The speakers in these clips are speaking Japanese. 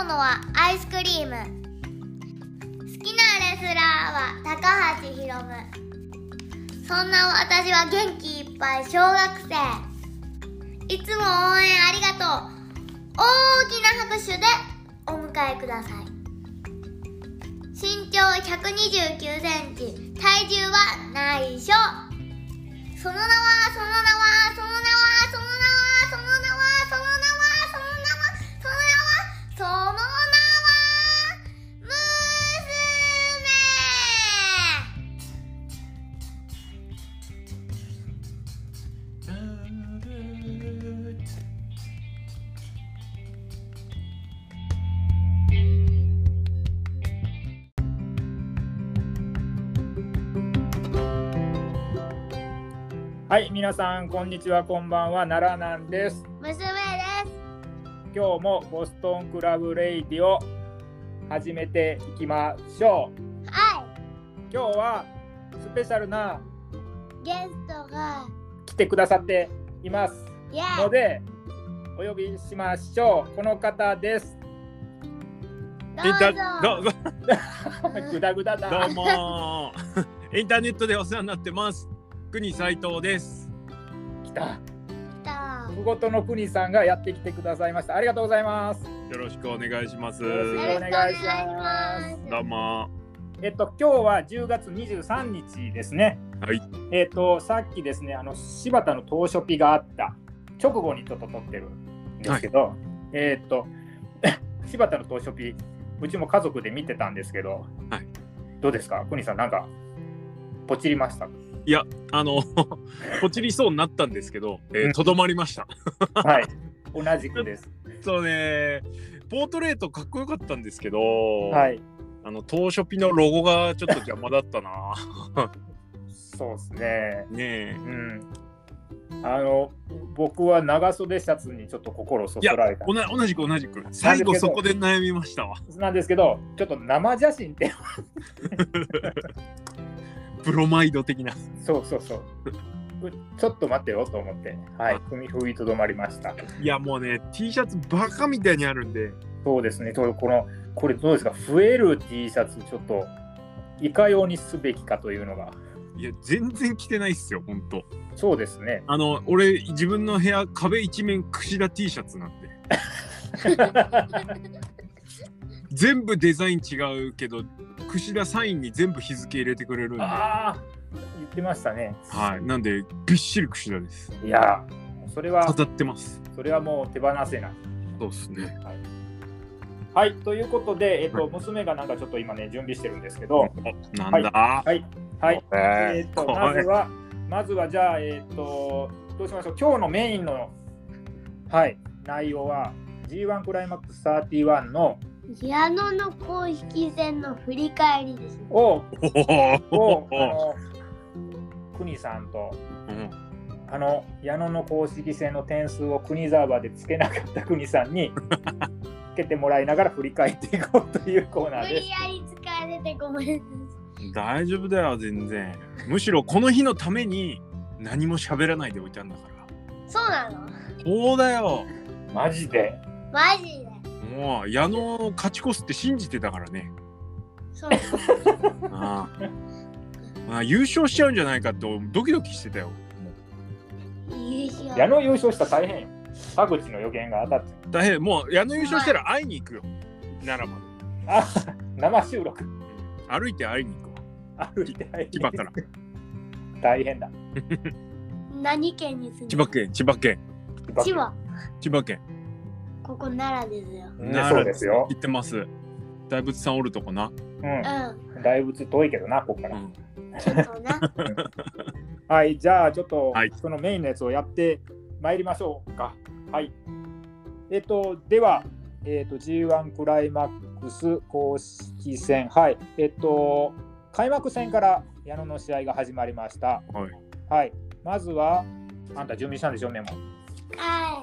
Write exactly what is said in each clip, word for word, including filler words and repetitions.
のはアイスクリーム。好きなレスラーは高橋ひろむ。そんな私は元気いっぱい小学生。いつも応援ありがとう。大きな拍手でお迎えください。身長ひゃくにじゅうきゅうセンチ、体重は内緒。その名はその名はその名はその名はその名はその名はその名はその名はその名は娘。 はい、皆さんこんにちは、こんばんは。奈良なんです。 娘です。 今日もボストンクラブレイディを始めていきましょう。 は今日はスペシャルなゲストが来てくださっていますイエーイのでお呼びしましょう。この方です。 どうぞ。 どうぞぐだぐだだ。 どうもインターネットでお世話になってます国斉藤です。 来た。 来た。 ふごとの国さんがやってきてくださいました。ありがとうございます。 よろしくお願いします。 よろしくお願いします。 どうも。 えっと今日はじゅうがつにじゅうさんにちですね。 はい。 えっとさっきですね、あの柴田の当初日があった直後にちょっと撮ってるんですけど、はい、えっと柴田の当初日、うちも家族で見てたんですけど、はい、どうですか、国さん、なんかポチりました？ いや、あのポチりそうになったんですけど、えー、とどまりました。 はい、同じくです。 そうね、ポートレートかっこよかったんですけど、 はい、 あの当初日のロゴがちょっと邪魔だったな。 そうですね。 ねえ、 うん。あの僕は長袖シャツにちょっと心をそそられた。 いや、同じく同じく最後そこで悩みましたわ。 なんですけど、ちょっと生写真ってプロマイド的な。 そうそうそう。ちょっと待ってよと思って、はい、踏み踏みとどまりました。 いやもうね、T シャツバカみたいにあるんで。 そうですね。このこれどうですか、増える T シャツちょっといかようにすべきかというのが。 いや全然着てないっすよ、本当。 そうですね。 あの俺自分の部屋壁一面櫛田 T シャツなんで。全部デザイン違うけど櫛田サインに全部日付入れてくれるんで。 ああ、言ってましたね。 はい、なんでびっしり櫛田です。 いや、それは飾ってます。 それはもう手放せない。 そうですね。 はい、はい、ということで、えっと、はい、娘がなんかちょっと今ね準備してるんですけど、 なんだ。 はいはい、はい、えっとまずはまずはじゃあえっとどうしましょう。今日のメインのはい内容は ジーワン クライマックスさんじゅういちの矢野の公式戦の振り返りですね。 ををあの国さんと、うん、あの矢野の公式戦の点数を国沢でつけなかった国さんにつけてもらいながら振り返っていこうというコーナーです。 無理やり疲れてごめんなさい。 大丈夫だよ、全然。むしろこの日のために何も喋らないでおいたんだから。 そうなの？ そうだよ。 マジでマジでもう矢野勝ち越すって信じてたからね。 そうあああ、優勝しちゃうんじゃないかってドキドキしてたよ。 優勝。 矢野優勝したら大変よ。田口の予言が当たって。 大変。もう矢野優勝したら会いに行くよ。奈良まで。 あ、生収録。 歩いて会いに行くわ。 歩いて会いに行く。千葉から。 大変だ。 何県に住んでる？ 千葉県、千葉県。 千葉。 千葉県。 ここ奈良ですよ。 奈良ですよ。 行ってます。大仏さんおるとこな。 うん。うん、大仏遠いけどな、ここから。うん、 ちょっとな。 はい、じゃあちょっと、 はい、 そのメインのやつをやってまいりましょうか。はい。えっとでは、えっと ジーワン クライマックス公式戦、はい。えっと開幕戦から矢野の試合が始まりました。はい。はい。まずはあんた準備したんでしょ、メモ。 はい。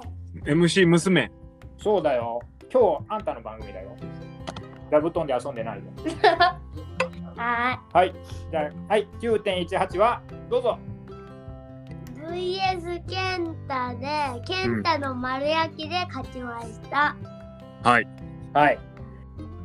エムシー 娘。 そうだよ。今日あんたの番組だよ。座布団で遊んでないよ。 はい。 はい。じゃあ、はい。きゅうてんいちはち はどうぞ。 ブイエス ケンタでケンタの丸焼きで勝ちました。 うん、はい。 はい。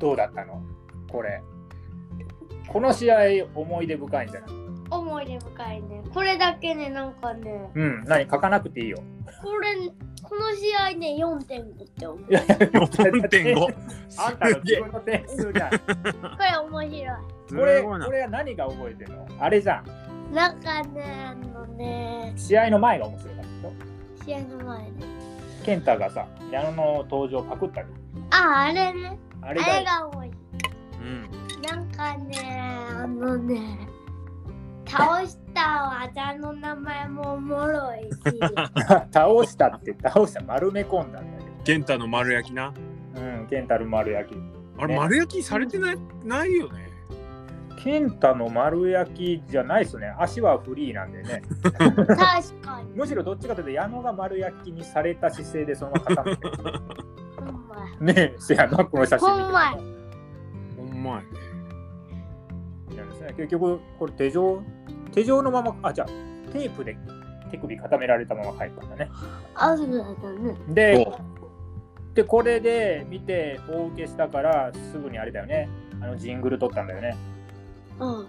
どうだったのこれ。この試合思い出深いんじゃない？ 思い出深いね。これだけね、なんかね、 うん、何書かなくていいよ。 これ、この試合ね、よんてんごって思う。 いやよんてんご。 あんたの自分の点数じゃん。ここれ面白い。 れ、 すごいなこれは何が覚えてるの？あれじゃん。 なんかね、あのね、 試合の前が面白かったよ。 試合の前ね。 健太がさ、矢野の登場パクったり。 あ、あれね。あれあれがが多い。 うん。 なんかね、あのね、倒した技の名前もおもろいし、 倒したって倒した丸め込んだんだけ健太の丸焼きな。 ど。うん、健太の丸焼き。 あれ、 ね丸焼きされてない、ないよね。 健太の丸焼きじゃないっすね。足はフリーなんでね。 確かに。 むしろどっちかというと矢野が丸焼きにされた姿勢でそのまま傾けてる。 ほんまや。 ねえ、せやな、この写真見てほんまや。 ほんまやね。 なんですね。結局、これ手錠、手錠のまま、あ、じゃあ、テープで手首固められたまま帰ったんだね。 あ、そうだったね。 で、でこれで見て大受けしたからすぐにあれだよね。あのジングル撮ったんだよね。 うん。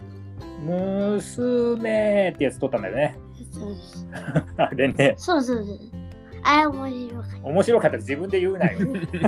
娘ってやつ撮ったんだよね。 そうです。 あれね、 そうそうそう。あれ面白かっ面白かったら自分で言うなよ。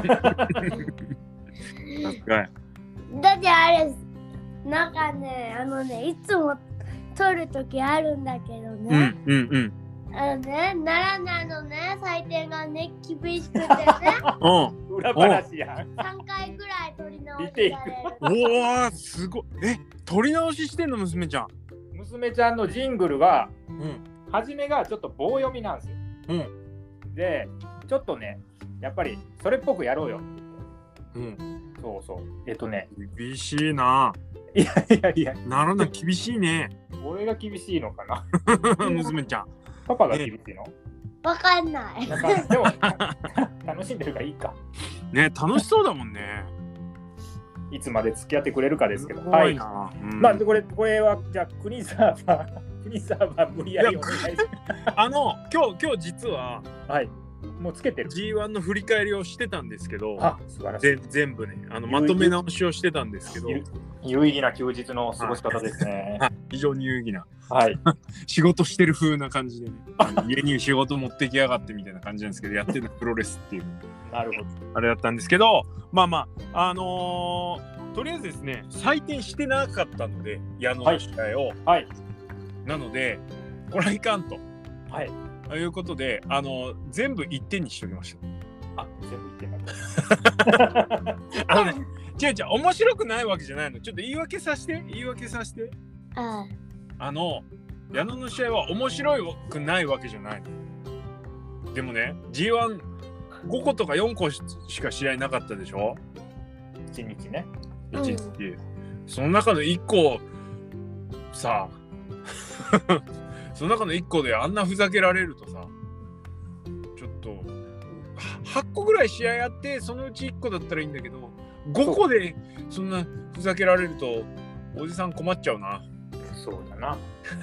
はい。 た。だってあれ、なんかね、あのね、いつも撮るときあるんだけどうね。 んうんうん。 あのね、奈良なのね、採点がね、厳しくてね、 うん。 裏話やん。 さんかいぐらい撮り直し見ていくられる。 おー、すごい。え、撮り直ししてんの、娘ちゃん。 娘ちゃんのジングルが、 うん。 初めがちょっと棒読みなんですよ。 うん。 で、ちょっとね、やっぱりそれっぽくやろうよ。 うん。 そうそう。えっとね、 厳しいな。 いやいやいや、 ならな厳しいね。 俺が厳しいのかな。 娘ちゃん。 パパが厳しいの？ わかんない。 なんかでも楽しんでるからいいか。 ね、楽しそうだもんね。 いつまで付き合ってくれるかですけど。 すはい。 ごいな。うんまあこれこれはじゃあ国サーバー国サーバー無理やりお願いしあの、今日、今日実はます。はい。もうつけてる。 ジーワン の振り返りをしてたんですけど、 あ、素晴らしい。 ぜ全部ね、あのまとめ直しをしてたんですけど、 有有意義な休日の過ごし方ですね。 はい非常に有意義な、 はい。 仕事してる風な感じでね、あの家に仕事持ってきやがってみたいな感じなんですけど、やってるのはプロレスっていう、 なるほど。 あれだったんですけど、まあまあ、あのーとりあえずですね、採点してなかったので、矢野の試合を、 はい。 なので、これはいかんと。 はい。 ということで、あの全部いってんにしておきました。 あ、全部言ってなあのね、違う違う、面白くないわけじゃないの。ちょっと言い訳させて、言い訳させて。 うん。 あの、矢野の試合は面白くないわけじゃないの。でもね、ジーワンごことかよんこしか試合なかったでしょ？ いちにちね。 いちにち。その中のいっこ、さ、その中のいっこであんなふざけられるとさ、ちょっと、はっこぐらい試合やって、そのうちいっこだったらいいんだけど、ごこでそんなふざけられると、おじさん困っちゃうな。 そうだな。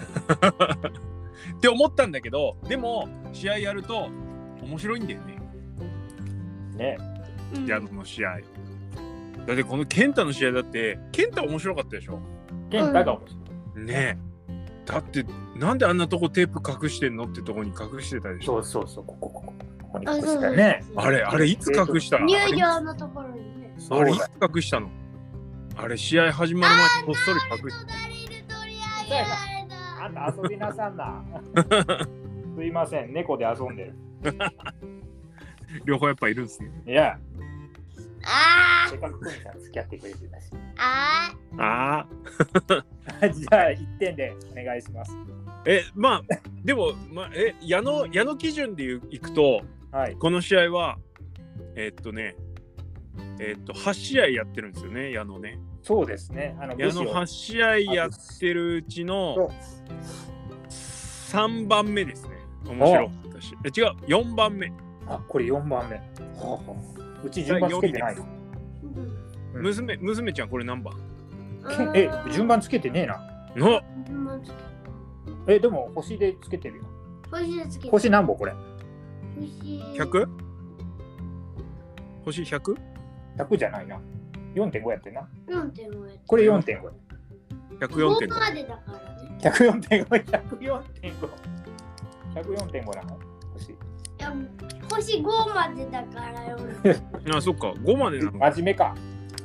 って思ったんだけど、でも試合やると面白いんだよね、 ね。 うん矢野の試合。だってこの健太の試合だって健太面白かったでしょ。 健太が面白い。 ねえ。だってなんであんなとこテープ隠してんのってとこに隠してたでしょ。 そうそうそう、ここ、ここ、ここにあ隠したよね。 あれあれいつ隠したの？ 入場のところにね。 あれいつ隠したの？あれ試合始まる前にこっそり隠し隣で取り上げられた。 あんた遊びなさんな。すいません、猫で遊んでる。 両方やっぱいるんですね。 いや、 あせっかくクミさん付き合ってくれてたし。 あ。 ああ。 じゃあいってんでお願いします。 えまあでも、まあ、え矢野矢野基準でいくとはい。 この試合はえっとねえっとはち試合やってるんですよね、矢野ね。 そうですね。あの矢野はち試合やってるうちのさんばんめですね。面白かったし。え違う、よんばんめ。 あ、これよんばんめ。はあはあ、うち順番つけてないの。うん娘娘ちゃんこれ何番？ けえ、順番つけてねえな。 のえ、でも星でつけてるよ。 星でつけて。 星何本これ？ 星。 ひゃく？星 ひゃく？ ひゃくじゃないな。 よんてんご やってんな。 よんてんごや。 これ よんてんご。 ひゃくよんてんご。 ごまでだからね。 ひゃくよんてんご、ひゃくよんてんご。ひゃくよんてんごなの星。 いや、星ごまでだからよ。 あ、そっか。ごまでなの。 真面目か。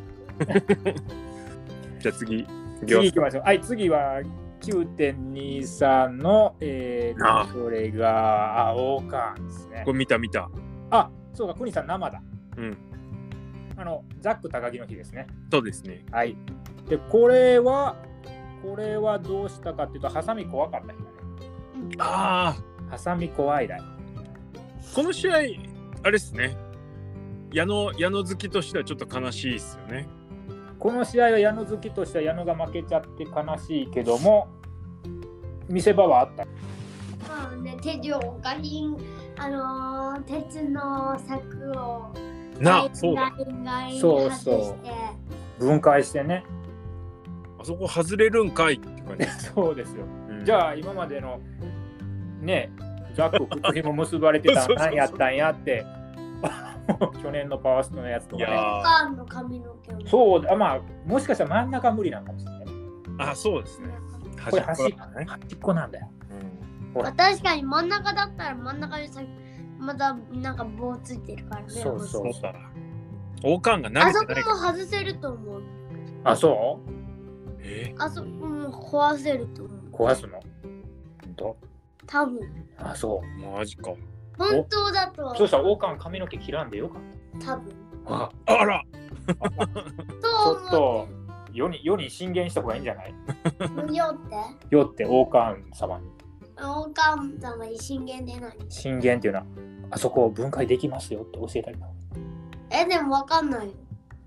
じゃあ次。 次行きましょう。はい、次は きゅうてんにさん の、えーああと、それが、あ、王冠ですねこ。れ見た見た。 あ、そうか、国さん生だ。 うん。 あの、ザック高木の日ですね。 そうですね。 はい。で、これは、これはどうしたかっていうと、ハサミ怖かった日だね。 ああ。 ハサミ怖いだよ。 この試合、あれですね。矢野、矢野好きとしてはちょっと悲しいですよね。 この試合は矢野好きとしては矢野が負けちゃって悲しいけども、見せ場はあった。 まあね、手錠がひん、あのー、鉄の柵をな、そうだ。 そうそう分解してね。 あそこ外れるんかいって感じ。 そうですよ。 うんじゃあ今までのね、ザック靴ひも結ばれてたそうそうそう何やったんやって去年のパワーストのやつとかね。 いやカンの髪の毛を。 そうだ、まあもしかしたら真ん中無理なのかもしれない。 あ、そうですね。 これ端っ端っこだね。 端っこなんだよ。ほらまあ、確かに真ん中だったら真ん中にさまだなんか棒ついてるからね。 そうそうそうだ。王冠があそこ慣れてないから。 も外せると思う。 あ、そえあそこも壊せると思う。 う壊すの本当多分。 あ、そうマジか。 本当だとはそうしたら王冠髪の毛切らんでよかっ多分。 た。あ、 あら。 ちょっと世に世に進言した方がいいんじゃない？ 無料ってよって王冠様に王冠様に進言でない。 進言っていうのはあそこを分解できますよって教えたりな。 え、でもわかんないよ。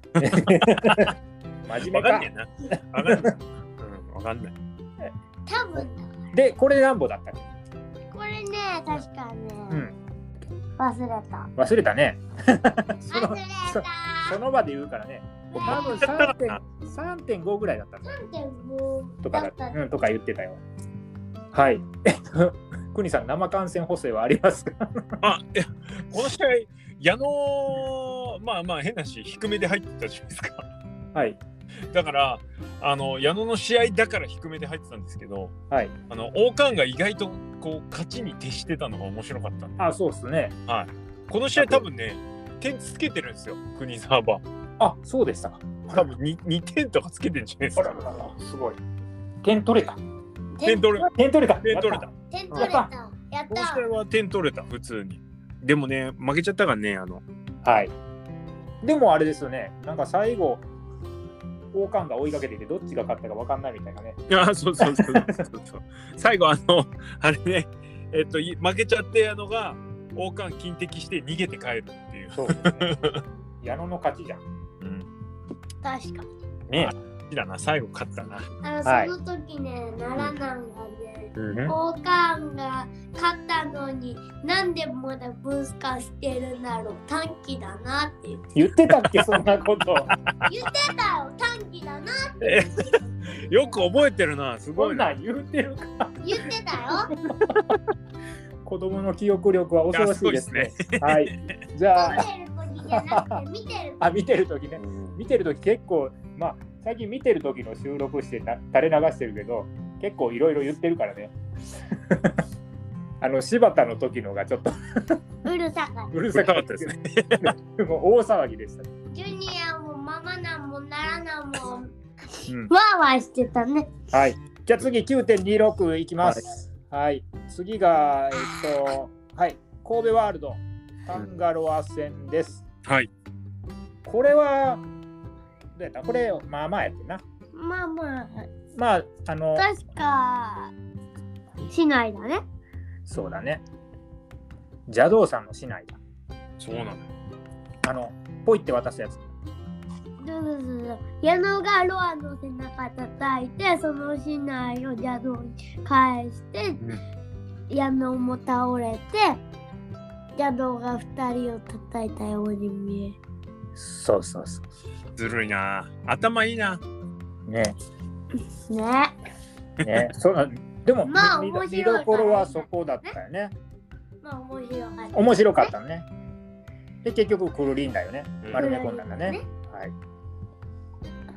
真面目かわかんねえな。わかんない。うん、わかんない。 多分だ。 で、これ何本だったっけ？ これね、確かね、 うん、 忘れた。 忘れたね。その忘れそた。 その場で言うからね。多分さんてんさんてんごぐらいだったんださんてんごとかだだった。 うん、とか言ってたよ。はい。えっと、国さん、生観戦補正はありますか？ あ、いや、この試合、矢野、まあまあ変なし、低めで入ってたじゃないですか。 はい。 だから、あの矢野の試合だから低めで入ってたんですけど、 はい。 あの王冠が意外とこう勝ちに徹してたのが面白かったんで、 あ、そうですね。 はい、この試合多分ね、点つけてるんですよ、国沢は。 あ、そうでしたか。 多分 2, にてんとかつけてるんじゃないですか。 あららら、すごい。点取れた。 点取れた。 点取れた。 点取れた。 点取れた。やっこの試た。 合は点取れた、普通に。でもね、負けちゃったからね、あの。 はい。でもあれですよね。なんか最後、王冠が追いかけていて、どっちが勝ったか分かんないみたいなね。 あ、そうそうそうそうそう最後、あの、あれね、えっと、い負けちゃってあのが、王冠金敵して逃げて帰るっていう。 そうですね。矢野の勝ちじゃん。 うん。 確かに。 ねだな、最後勝ったな。 あの、 はいその時ね、奈良南がね、 うん王冠が勝ったのになんでまだ分化してるんだろう、短期だなって言って言ってたっけ、そんなこと。 言ってたよ、短期だなってえよく覚えてるな、すごそいな。 んなん言ってるか。 言ってたよ。 子供の記憶力は恐ろしいですね。 いやすごいですはい。じゃあ、 見てる時じゃなくて見てるあ、見てる時ね。見てる時結構、まあ、最近見てる時の収録してた垂れ流してるけど、結構いろいろ言ってるからね。あの柴田の時のがちょっとうるさかっうるうるささかっでかったたですすね。 ね。 もう大騒ぎでした。 た。ジュニアもママナも奈良南もうん、 わーわーしてたね。 はい。じゃあ次 きゅうてんにろく いきます。はい。次が、えっと、はい。神戸ワールド、タンガロア戦です。 はい。 これは、どうやったこれ、まあまあやってんな。 まあまあ、 まあ、あの、 確か、市内だね。 そうだね。邪道さんの市内だ。 そうなのよ。 あの、ポイって渡すやつ。 そうそうそうそう。矢野がロアの背中叩いて、その市内を邪道に返して、矢野も倒れて、邪道が二人を叩いたように見える。 そうそうそずるいな。頭いいな。 う。ね。 ね。 ね。そのでも、 まあ見面白い見どころはそこだったよね。 まあ面白かった。 面白かったね。で、結局、クルリンだよねう。ん丸め込んだんだね。 ねはい。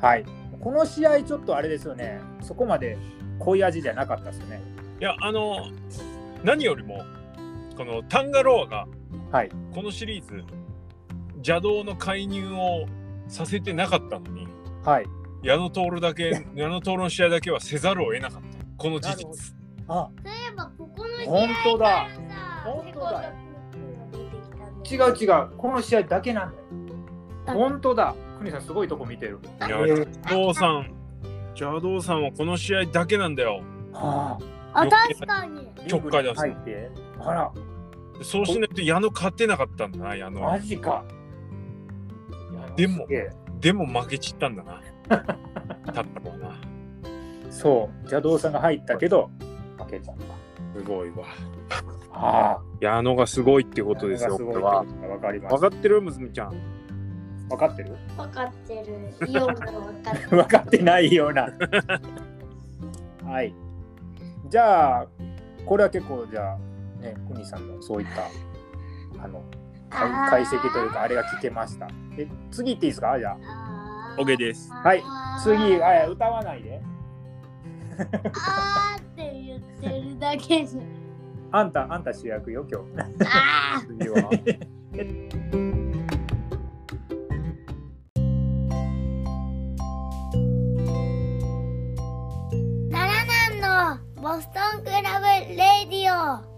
はい。この試合ちょっとあれですよね。そこまで濃い味じゃなかったですよね。 いや、あの何よりもこのタンガロアがはい。 このシリーズ邪道の介入をさせてなかったのに、 はい。 矢野徹だけ矢野徹の試合だけはせざるを得なかった。この事実。 あ、 そういえばここの試合本当だ。 からさ本当だ。 セコンドブーが出てきたんだよ違う違う。この試合だけなんだよ。 あ本当だ。国さんすごいとこ見てる。 いや、 えー邪道さん邪道さんはこの試合だけなんだよ。 はあ、確かにあ。 ちょっかい出す入って。あら、 そうしないと矢野勝てなかったんだな、矢野はマ。ジか。 でもすげえでも負けちったんだな。たったのはな。 そう、邪道さんが入ったけど負けちゃった。 すごいわ。 はあ。 矢野がすごいってことですよ。 すごいってこれはことが分かりま分す。 かってる、むずみちゃん。 分かってる？ 分かってるような分かってる分かってないような。はい。じゃあこれは結構じゃあね、国さんのそういったあの解あー解析というかあれが聞けました。え、次行っていいですか？じゃあ。 あ OK です。 はい次、あ、いや歌わないで。 あーって言ってるだけじあんた、あんた主役よ、今日。 ゃんあ次は。 ー奈良南のボストンクラブレディオ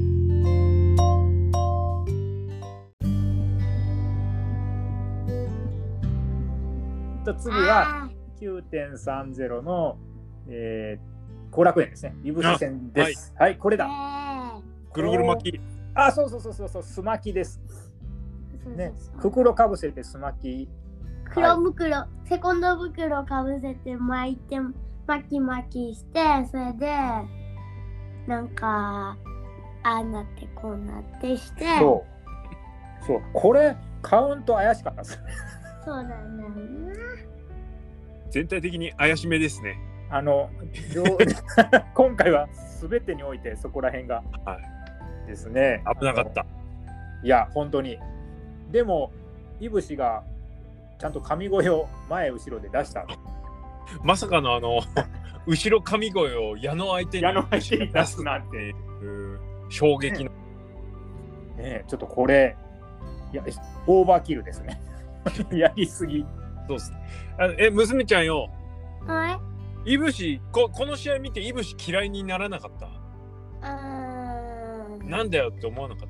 と次は きゅうてんさんじゅう のえー後楽園ですね。いぶし戦です。はい、これだ。 あぐるぐる巻き。 あ、そうそうそうそうそう、すまきです。 ーねそうそう、そう袋かぶせてすまき。 黒袋、セコンド袋かぶせて巻いて巻き巻きして、それでなんかああなってこうなってしてそう。そう、これカウント怪しかったです。 そうだね。 全体的に怪しめですね。 あの両今回はすべてにおいてそこら辺がはですね。 危なかった。 あの。いや本当に。でもいぶしがちゃんと神声を前後ろで出した。 まさかのあの後ろ神声を矢の相手に矢の相手に出すなんて。 いう衝撃の。 ね、ちょっとこれいやオーバーキルですね。やりすぎ。 そうっす。あえ、娘ちゃんよ。 はいいぶしここの試合見ていぶし嫌いにならなかった？ あーなんだよって思わなかった？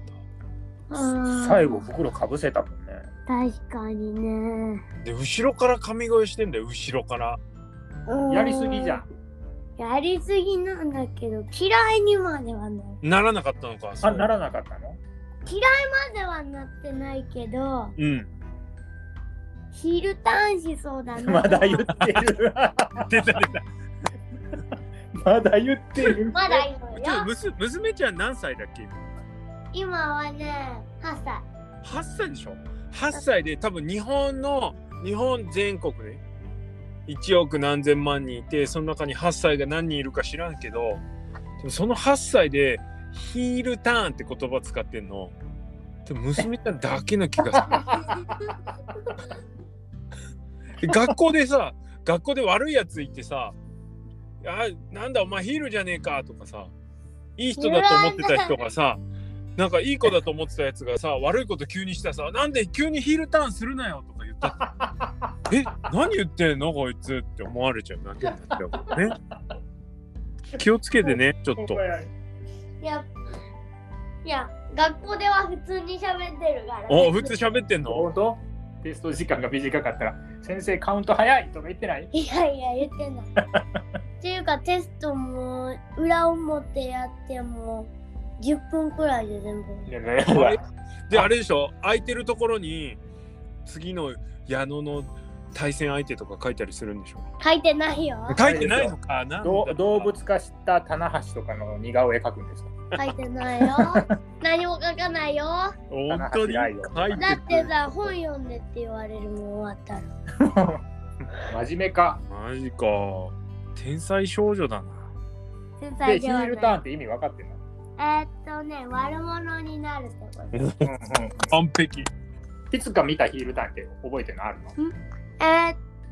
あー最後袋かぶせたもんね。 確かにね。 で後ろから神声してんだよ、後ろから。 やりすぎじゃん。 やりすぎなんだけど嫌いにまではなる。 ならなかったのか。そうあ、ならなかったの？ 嫌いまではなってないけどうん。 ヒールターンしそうだな。 まだ言ってる。 出た出た。 まだ言ってる。 まだいるちょよ。 むす娘ちゃん何歳だっけ？ 今はね、はっさい。 はっさいでしょ。はっさいで多分日本の日本全国でいちおく何千万人いて、その中にはっさいが何人いるか知らんけど、でもそのはっさいでヒールターンって言葉使ってんのでも娘ちゃんだけの気がする。で学校でさ学校で悪いやついてさ、あなんだお前ヒールじゃねえかとかさ、いい人だと思ってた人がさ、なんかいい子だと思ってたやつがさ、悪いこと急にしたらさ、なんで急にヒールターンするなよとか言ったってえ何言ってんのこいつって思われちゃうだけになっちゃうからね。気をつけてね、ちょっと。 いや、いや、学校では普通に喋ってるから、ね。 お普通喋ってんの？ 本当？テスト時間が短かったら先生カウント早いとか言ってない？ いやいや、言ってない。っていうか、テストも裏表やってもじゅっぷんくらいで全部。 いやねあれであれでしょ、空いてるところに次の矢野の対戦相手とか書いたりするんでしょ？ 書いてないよ。 書いてないのかな。 どう動物化した棚橋とかの似顔絵描くんですか？ 書いてないよ。何も書かないよ。 本当に書いてだってさ、本読んでって言われるもん終わったら。 真面目か。 マジか。天才少女だな。 天で才ではないヒールターンって意味分かってんの？ えーっとね、悪者になるってこと。 うんうん。 完璧。 いつか見たヒールターンって覚えてるのあるの？ えーっ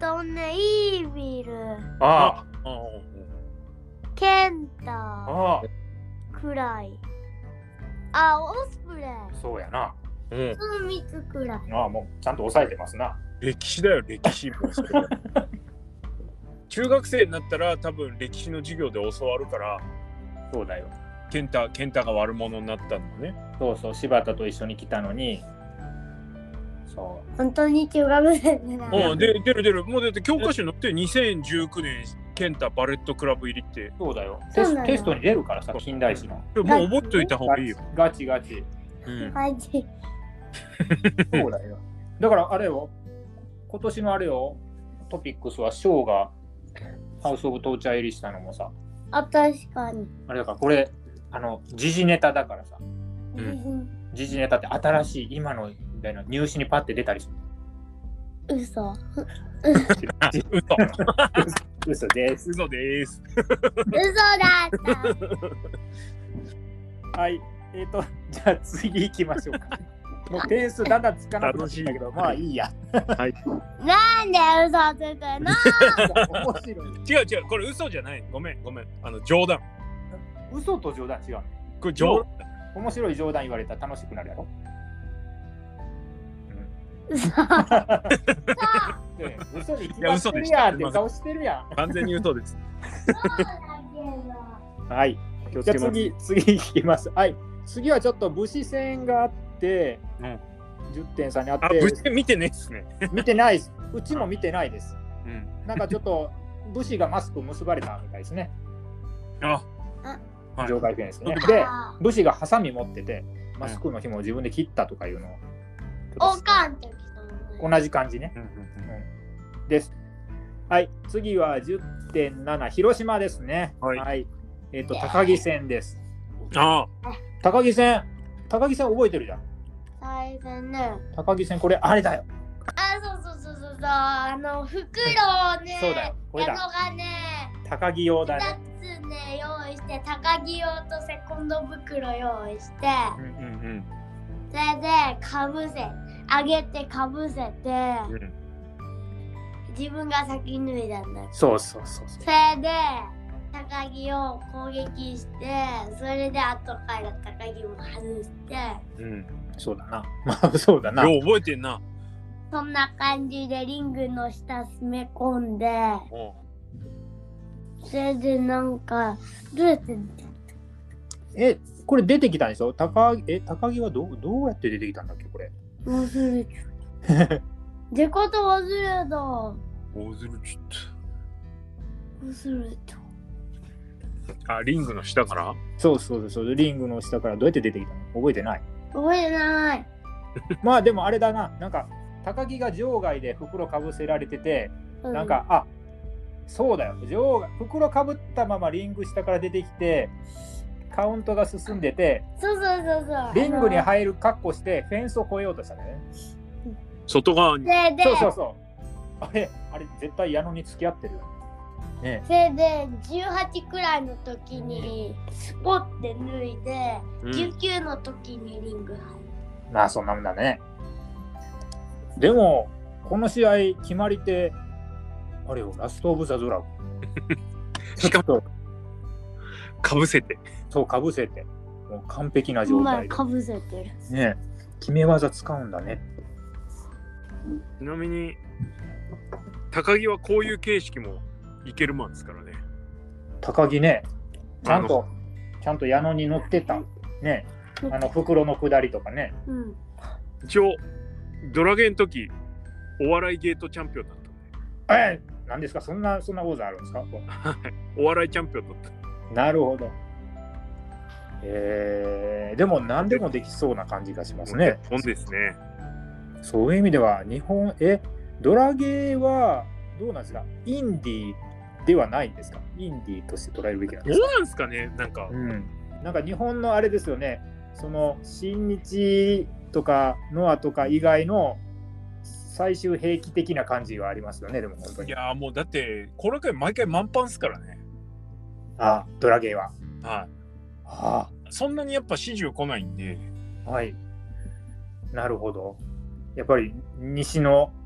とね、イービル、 あああケンタ、 あ、あくらい。あ、オスプレイ。 あ、そうやな。 うん、 そのみっつくらい。 ああ、もうちゃんと抑えてますな。 歴史だよ歴史もそれ中学生になったら多分歴史の授業で教わるからそうだよ。 健太健太が悪者になったのね。 そうそう、柴田と一緒に来たのに。そ本当に中学生でな。 うん、で出る出るもうだって教科書に載ってにせんじゅうきゅうねん健太バレットクラブ入りってう。そうだよ。テスそうなのテストに出るからさ、近代史の。 もう覚えといた方がいいよ。 ガチガチ。 うん、 マジ。 そうだよ。だからあれよ、今年のあれよ、トピックスはショーがハウス・オブ・トーチャー入りしたのもさ、 あ、確かに。 あれだからこれ、あの、時事ネタだからさ、 ん時事ネタって新しい今のみたいな入試にパッて出たりする。 嘘。 あ嘘嘘です。 嘘です。 嘘だった。 はい。えっ、ー、と、じゃあ次行きましょうか。もう点数だんだんつかなくなってきたけど、まあいいや。 はい。 なんで嘘つくの？ 面白い。 違う違うこれ嘘じゃない。ごめんごめんあの冗談。 嘘と冗談違うの。 これ冗面白い冗談言われたら楽しくなるやろ。 嘘。 ね、嘘に決まってるやんって顔してるやん。 完全に嘘です。 そうだけど。 はい。 気をつけます。 じゃあ次、次いきます。はい。次はちょっと武士戦があって、 うんじゅってん差にあっあ、 て、 ぶし見てねっすね。 見てないです。うちも見てないです。 うん。 なんかちょっと武士がマスク結ばれたみたいですね。 あ、はい場外編ですね。 うんで、 あ武士がハサミ持ってて、マスクの紐を自分で切ったとかいうのを、 おかんってきた同じ感じね。 うんうんです。はい。次は じゅってんなな、広島ですね。 はいえっ、と、高木戦です。 うん。あ高木戦、高木戦覚えてるじゃん。 最初ね。 高木戦、これあれだよ。 あ、そうそうそうそうそう。あの袋をね。 そうだよこれだ矢野がね。 高木用だね。 ふたつね用意して高木用とセコンド袋用意して、 あ。うんうんそれでかぶせ上げてかぶせて、 うん。うん。 自分が先脱いだんだ。 そうそうそうそう。 それで高木を攻撃して、それで後から高木も外して、 うん。 そうだな。まあ、そうだな。 よう覚えてんな。 そんな感じでリングの下詰め込んで、 おそれでなんかどうやってえ、これ出てきたんでしょ高木、え、高木はどうどうやって出てきたんだっけこれ。 忘れちゃった。でこと忘れた。 おずるちょ忘れた。 っと。あ、リングの下からそうそうそう。リングの下からどうやって出てきたの覚えてない。 覚えてない。 まあでもあれだな。なんか、高木が場外で袋かぶせられてて、 うなんか、あ、そうだよ。場外袋かぶったままリング下から出てきて、カウントが進んでて、 そうそうそうそう。 リングにあの入る格好してフェンスを越えようとしたんだよね。 外側に。 それで、 そうそうそう。あれ、あれ絶対矢野に付き合ってるよ。ね。 それでじゅうはちくらいの時にスポッて脱いで、 うんじゅうきゅうの時にリング入る。 まあそんなもんだね。でも、この試合決まり手、あれよ、ラストオブザドラゴン。 しかも、かぶせて。 そう、かぶせて、もう完璧なお状態で。 前かぶせてる。 ね、決め技使うんだね。 ちなみに、高木はこういう形式もいけるもんですからね。 高木ね、ちゃんと、ちゃんと矢野に乗ってた。ね、あの袋の下りとかね。 うん。 一応、ドラゲンの時、お笑いゲートチャンピオンだったんで。 え、なんですか、そんな、そんな王座あるんですか。 お笑いチャンピオンだった。 なるほど。えー、でも何でもできそうな感じがしますね。 本ですね。 そういう意味では日本、え、ドラゲーはどうなんですか、インディーではないんですか、インディーとして捉えるべきなんですか。 どうなんですかね、なんか。 うん、なんか日本のあれですよね、その新日とかノアとか以外の最終兵器的な感じはありますよね、でも本当に。 いやーもうだって、これから毎回満帆っすからね。 あ、ドラゲーは。 はあい。そんなにやっぱ始終来ないんで。 あ、はい。なるほど。やっぱり西の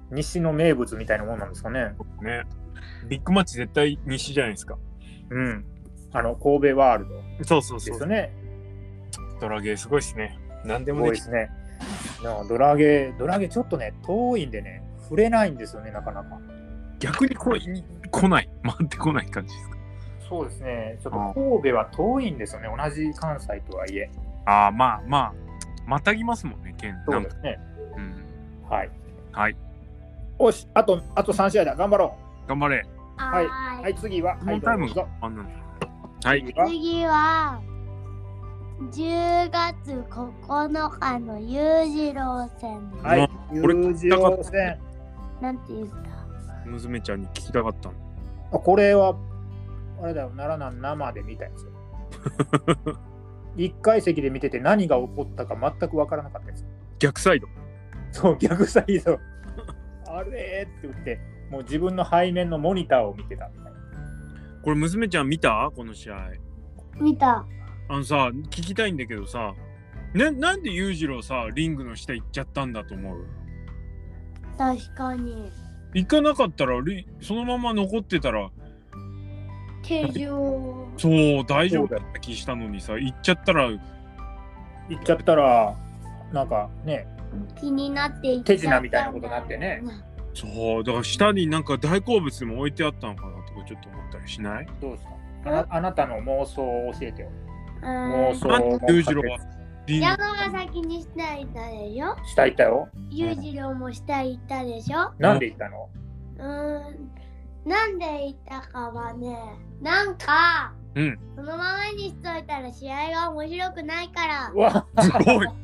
西の名物みたいなもんなんですかね。 ね。ビッグマッチ絶対西じゃないですか。 うん。あの神戸ワールドそうそうそう。 ですよね。 ドラゲーすごいですね。何ですもできごいですね。なドラゲー、ドラゲーちょっとね、遠いんでね、触れないんですよね、なかなか。 逆に来い来ない。回ってこない感じですか。 そうですね。ちょっと神戸は遠いんですよね、同じ関西とはいえ。 ああ、まあまあ、またぎますもんね、県。 そうですね。 うん。 はい。 はい。 よし、あと、あとさん試合だ。頑張ろ頑張れ。 はいはう。はい、次は。はい、 もうタイムどうぞ。 あんなんだ。はい。 次は次はじゅうがつここのかの裕次郎戦です。 はい、 これ裕次郎戦。 なんて言うんですか。 娘ちゃんに聞きたかったの。 あ、これは、あれだよ、奈良南生で見たやつよ。一階席で見てて何が起こったか全く分からなかったです。 逆サイド。 そう、逆サイド。あれーって言って、もう自分の背面のモニターを見てたみたいな。 これ娘ちゃん見たこの試合。 見た。 あのさ、聞きたいんだけどさ、ななんで裕次郎さ、リングの下行っちゃったんだと思う？ 確かに。 行かなかったらリ、そのまま残ってたら、 手錠。 そう大丈夫だった気したのにさ、行っちゃったら、 行っちゃったら、なんかね、 気になっていっちゃった手品みたいなことになってね。 そうだから下になんか大好物でも置いてあったのかなとかちょっと思ったりしない？ どうですか？あな、あなたの妄想を教えてよ。 うん妄想なんで裕次郎はリング山が先に下行ったでしょ。 下行ったよ。 裕次郎も下行ったでしょ。 なんで行ったの？ うーん。なんで行ったかはね、なんか、 うん。 そのままにしといたら試合が面白くないから。 うわ、 すごい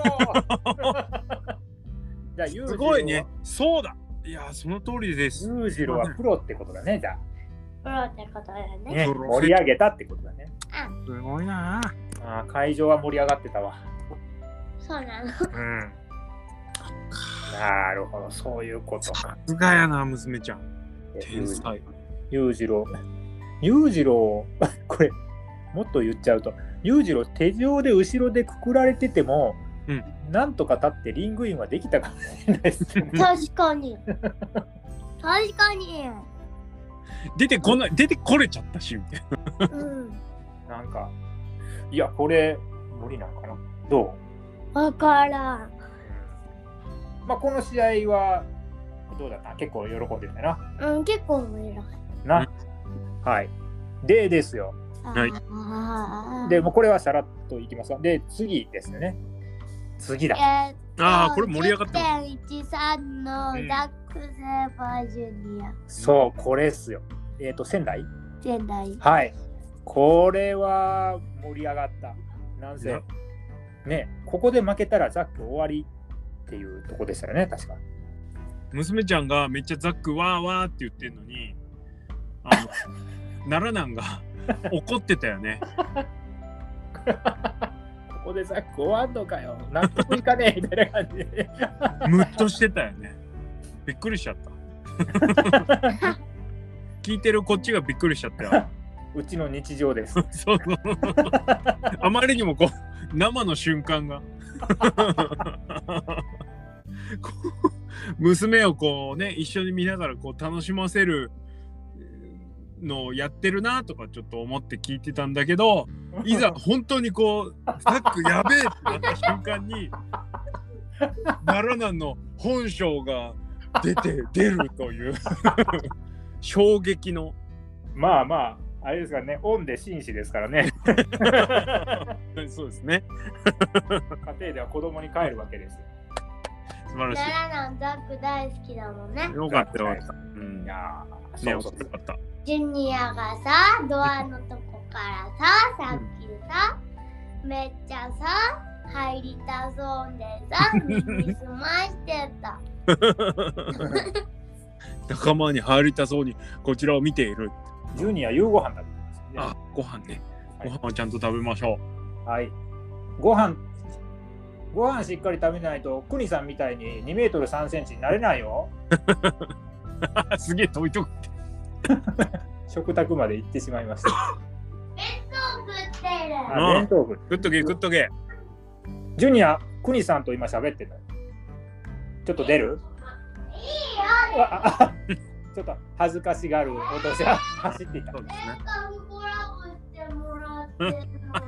じゃあ、裕次郎すごいね。そうだ。いやその通りです。 裕次郎はプロってことだね、じゃプロってことだよあ。 ね。 ね、盛り上げたってことだね。 すごいな。 あー、会場は盛り上がってたわ。 そうなの。 うん。なるほど、そういうことか。 さすがやな娘ちゃん。天才。 裕次郎。裕次郎、これ、もっと言っちゃうと、裕次郎、手錠で後ろでくくられてても、 うんなんとか立ってリングインはできたかもしれないですね。 確かに。確かに。 出てこない、出てこれちゃったしみたいな。 うん。 なんか、いや、これ、無理なのかな。どう？ わからん。 まあ、この試合は、どうだった？結構喜んでたようん、結構面白い。 な。な。はい。でですよ。 はいあーで、もうこれはさらっといきますわ。で、次ですよね。次だ。 えーっとあーこれ盛り上がってるじゅってんいちさんのうんザック・セーバージュニア、 そう、これっすよ。えっ、と、仙台？ 仙台。 はい。これは盛り上がった。なんせ、ね、ここで負けたらザック終わりっていうとこでしたよね、確か。 娘ちゃんがめっちゃザックわーわーって言ってんのに、あの奈良南が怒ってたよね。 ここでザック終わんのかよ。納得いかねえみたいな感じで。 ムッとしてたよね。びっくりしちゃった。聞いてるこっちがびっくりしちゃったよ。 うちの日常です。 そうそう。あまりにもこう生の瞬間がこう娘をこうね一緒に見ながらこう楽しませるのをやってるなとかちょっと思って聞いてたんだけど、いざ本当にこうザックやべえってなった瞬間に奈良南の本性が出て出るという衝撃の。 まあまあ、あれですからね、オンで紳士ですからね。 そうですね。 家庭では子供に帰るわけですよ。 素晴らし奈良のザック大好きだもんねい。。よかったよかった。うんい。やー、 ね、 そうそうよかった。 ジュニアがさ、ドアのとこからさ、さっきさ、めっちゃさ、入りたそうでさ、耳すましてた。 仲間に入りたそうにこちらを見ている。 ジュニア夕ご飯食べてますね。 あ、ご飯ね。 はいご飯をちゃんと食べましょはい。ご飯、ご飯しっかり食べないと、クニさんみたいににメートルさんセンチになれないよ。 う。すげえ遠いとこって。 食卓まで行ってしまいました。 弁当食ってる。 あ、弁当部。 食っとけ食っとけ。 ジュニア、クニさんと今喋ってるのよ。ちょっと出る？ ああちょっと恥ずかしがるお父さん走っていた。 そうですね。 コラボしてもらってる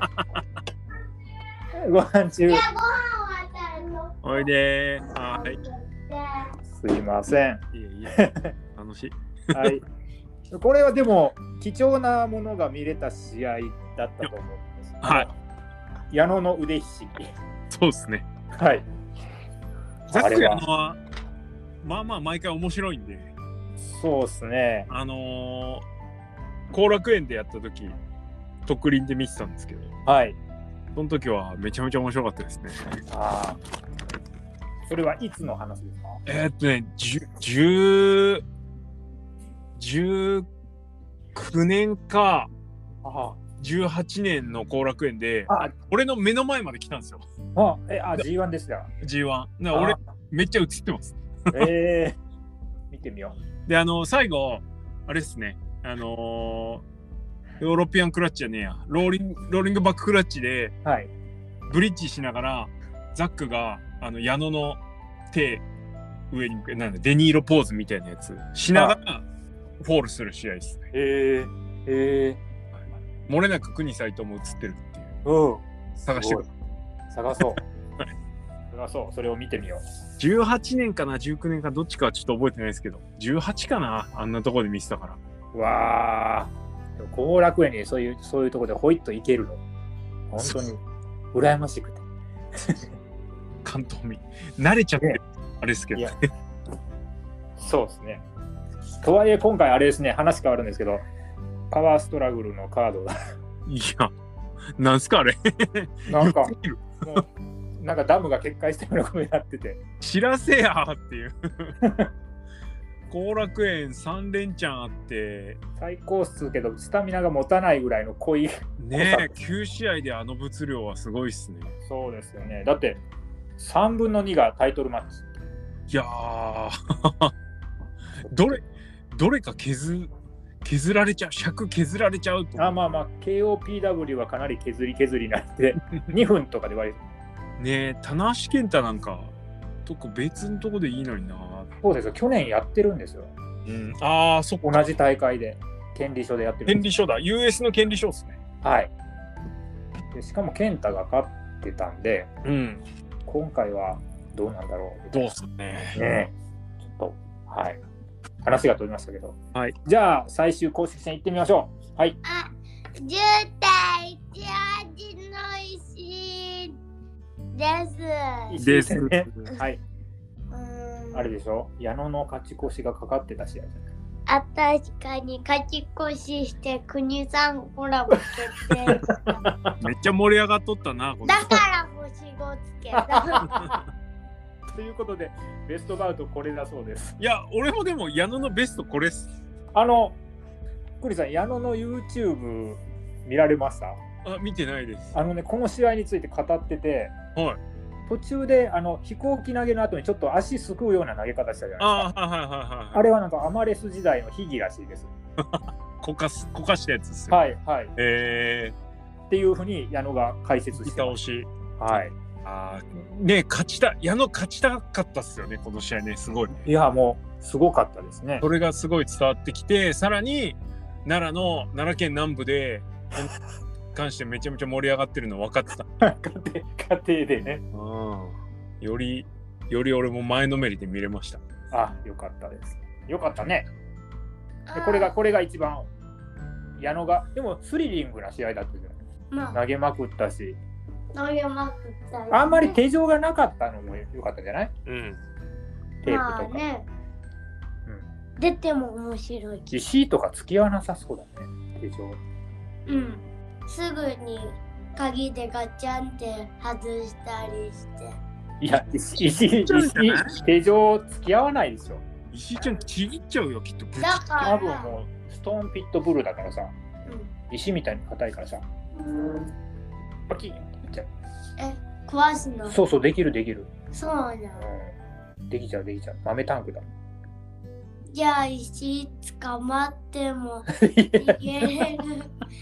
の。 ご飯中いや、ご飯はちゃんと。 おいでー。はーい。 すいません。 いえいえ。楽しい。 はい。これはでも貴重なものが見れた試合だったと思うんです。 はい。 矢野の腕ひしぎ。 そうですね。 はい。 ザックあれは矢野は、まあまあ毎回面白いんで、 そうですね。 あのー、後楽園でやった時、特輪で見てたんですけど、 はい。 その時はめちゃめちゃ面白かったですね。 ああ。それはいつの話ですか？ えー、っとね、じゅじゅう、じゅうきゅうねんかあじゅうはちねんの後楽園で、 あ。 俺の目の前まで来たんですよ、 あ、え、あ、ジーワン ですよ。 ジーワン。な俺、めっちゃ映ってます。 ええー、見てみよで、あの、最後、あれですね、あのー、ヨーロピアンクラッチじゃねえや、ローリング、ローリングバッククラッチで、 う。はい。 ブリッジしながら、ザックが、あの、矢野の手、上に向け、なんだ、デニーロポーズみたいなやつ、しながら、フォールする試合ですね。 ええー、え漏れなく国斎藤も映ってるっていう。 えー、うん。 探してくる。 探そう。探そう。それを見てみよう。 じゅうはちねんかな、じゅうきゅうねんか、どっちかはちょっと覚えてないですけど、じゅうはちかな、あんなとこで見せたから。 わあ。後楽園にそういうそういうところでホイッと行けるの。本当に羨ましくて。 関東民。慣れちゃってる、 ね、 あれですけど。 いやそうですね。とはいえ今回あれですね、話変わるんですけど、パワーストラグルのカードがいや、なんすかあれ。 なんかもうなんかダムが決壊したようなことになってて。 知らせやーっていう。後楽園さん連チャンあって最高っすけどスタミナが持たないぐらいの濃いねえ、きゅう試合であの物量はすごいっすね。 そうですよね。だってさんぶんのにがタイトルマッチ。 いやーどれどれか削削られちゃう、尺削られちゃうと。 あまあまあ ケーオーピーダブリュー はかなり削り削りになってにふんとかで割りねえ、棚橋健太なんかとこ別のとこでいいのにな。 そうですよ、去年やってるんですよ。 うん、ああ、そっか。 同じ大会で権利書でやってるんです。 権利書だ。ユーエス の権利書ですね。 はいで。しかも健太が勝ってたんで、 うん。 今回はどうなんだろう。 どうっすね。 ねちょっと、はい。話が飛びましたけど。 はい。 じゃあ、最終公式戦行ってみましょう。はい。 あ、じゅうたいいちはちの石です。 ですね。はい。 うーんあれでしょ、矢野の勝ち越しがかかってた試合じゃない。 あ、確かに勝ち越しして国さんコラボ決定しためっちゃ盛り上がっとったな、このだから星ごつけた。 ということで、ベストバウトこれだそうです。 いや、俺もでも矢野のベストこれっす。 あの、クリさん、矢野の YouTube 見られました？ あ、見てないです。 あのね、この試合について語ってて、 はい。 途中であの飛行機投げの後にちょっと足すくうような投げ方したじゃないですか。 ああ、はいはいはいはい。 あれはなんかアマレス時代の秘技らしいです。 こかす、こかしたやつですよ。 はいはい。 えっていうふうに矢野が解説ー、 してます。 板押し。 はい。 あーね、勝ちた、矢野勝ちたかったっすよね、この試合ね、すごい。 いや、もうすごかったですね。 それがすごい伝わってきて、さらに奈良の奈良県南部で関してめちゃめちゃ盛り上がってるの分かってた。 家庭家庭でね。 うんよりより俺も前のめりで見れました。 あ、よかったです。よかったね。でこれがこれが一番矢野がでもスリリングな試合だったじゃない。 まあ、 投げまくったし、 投げまくったりねあんまり手錠がなかったのもよかったじゃない？ うん。 テープとか。 まあね、 うん、 出ても面白い。 石とか付き合わなさそうだね、手錠。 うん。すぐに鍵でガチャンって外したりして。 いや、石、石、石手錠付き合わないでしょ。 石井ちゃんちぎっちゃうよ、きっと。ぶちだから多分もうストーンピットブルだからさ、石みたいに硬いからさ、 うん、 パキッていっちゃう。 え、壊すの？ そうそう、できるできる。 そうなの。 うん、できちゃうできちゃう。豆タンクだ。 じゃあ石捕まっても逃げれる。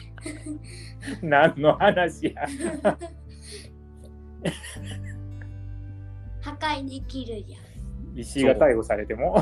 何の話や。 破壊できるじゃん。 石井が逮捕されても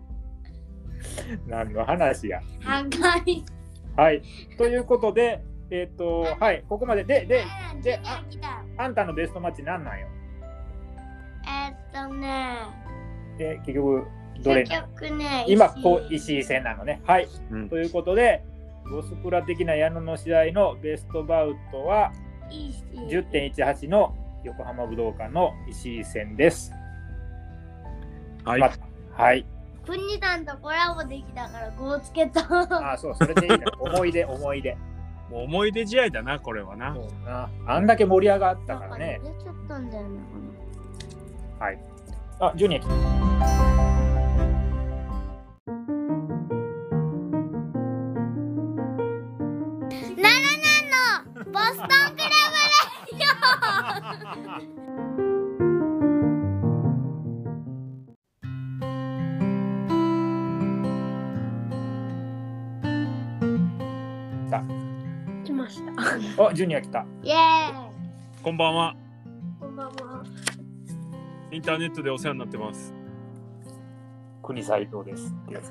何の話や。 高い。 はい。ということで、えっ、ー、と、はい、ここまで。で、で、で、あ、あんたのベストマッチ何なんよ。 えー、っとね。 で、結局、どれ結局ね、 今、こう、石井戦なのね。はい。 うん、 ということで、ゴスプラ的な矢野の試合のベストバウトは じゅってんいちはち の横浜武道館の石井戦です。 はい。 ま、はい。 国さんとコラボできたからごをつけた。 ああ、そう、それでいいね。思い出、思い出。 もう思い出試合だな、これはな。 そうな。あんだけ盛り上がったからね。 出ちゃったんだよね。 はい。あ、ジュニア来た。 ボストンクラブレディオ。さあ、来ました。 お、ジュニア来た。 イエーイ。 こんばんは。 こんばんは。 インターネットでお世話になってます。 国斎藤ですってやつ。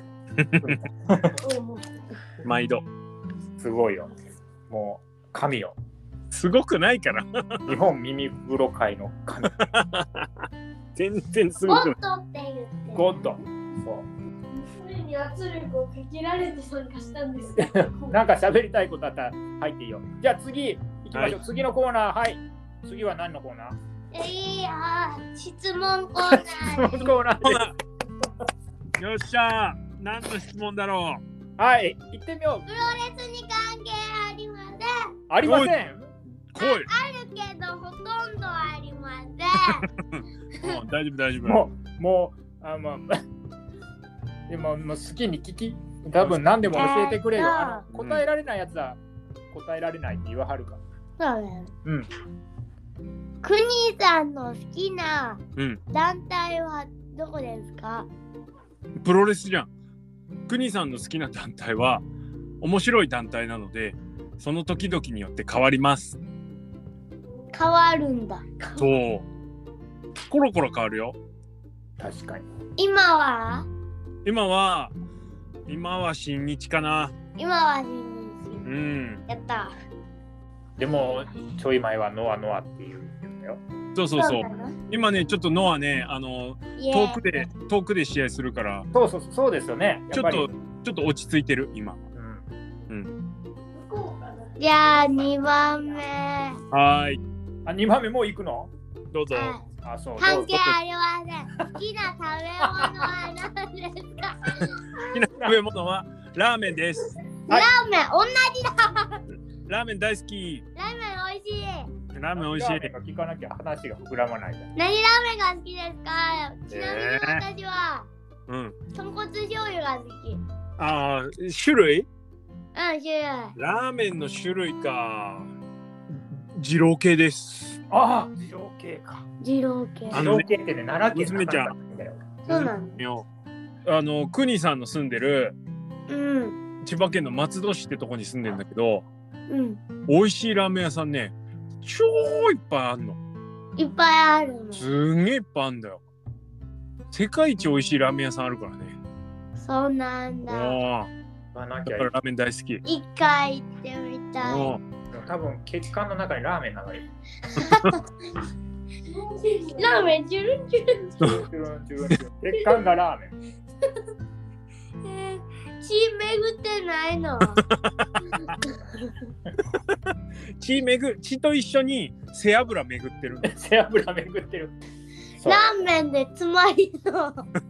毎度。 すごいよ。もう神よ。 すごくないから。 日本耳風呂界の神。 全然すごくない。 ゴッドって言って。 ゴッド。そう。 それに圧力をかけられて参加したんですけど。 なんか喋りたいことあったら入っていいよ。じゃあ次行きましょう。はい、次のコーナー。はい。次は何のコーナー？ いや、質問コーナー。 質問コーナーです。よっしゃー。何の質問だろう。はい。行ってみよう。 プロレスに関係ありません。 ありません。 来い。 あるけどほとんどありません。 もう大丈夫大丈夫。 もうもうあまあでももう好きに聞き多分何でも教えてくれよ。あの答えられないやつは答えられないって言わはるか。 そうね。 うん。 国さんの好きなうん団体はどこですか？ プロレスじゃん。国さんの好きな団体は面白い団体なので、その時々によって変わります。 変わるんだ。 そう。コロコロ変わるよ。 確かに。 今は？ 今は今は新日かな。 今は新日。 うん。 やった。 でもちょい前はノアノアっていう言うんだよ。 そうそうそう。今ねちょっとノアねあの遠くで遠くで試合するから。 そうそうそうですよね。 ちょっとちょっと落ち着いてる今。うん。うん。 じゃあにばんめ。 はい。 あ、にばんめもう行くの？ どうぞ。 あ、そう。 関係ありません。好きな食べ物は何ですか？ 好きな食べ物はラーメンです。 ラーメン同じだ。 ラーメン大好き。 ラーメン美味しい。 ラーメン美味しい。 ラーメンが聞かなきゃ話が膨らまない。 何ラーメンが好きですか？ちなみに私は、 えー、うん。 豚骨醤油が好き。 ああ、種類？ うん、種類。 ラーメンの種類か。二郎系です。 ああ、二郎系か。 二郎系。 二郎系ってね、奈良県娘ちゃん。 そうなのよ。あの、国さんの住んでる、 うん、 千葉県の松戸市ってとこに住んでるんだけど、 うん、 美味しいラーメン屋さんね、超いっぱいあんの。 いっぱいあるの。 すんげえいっぱいあんだよ。世界一美味しいラーメン屋さんあるからね。 そうなんだ。 ああ。だからラーメン大好き。 一回行ってみたい。 多分血管の中にラーメン流れる。 ラーメンチュルンチュルン。 チュルンチュルンチュルン。血管がラーメン。 えー、血巡ってないの？ 血巡血と一緒に背脂巡ってる。 背脂巡ってる。 ラーメンでつまりの。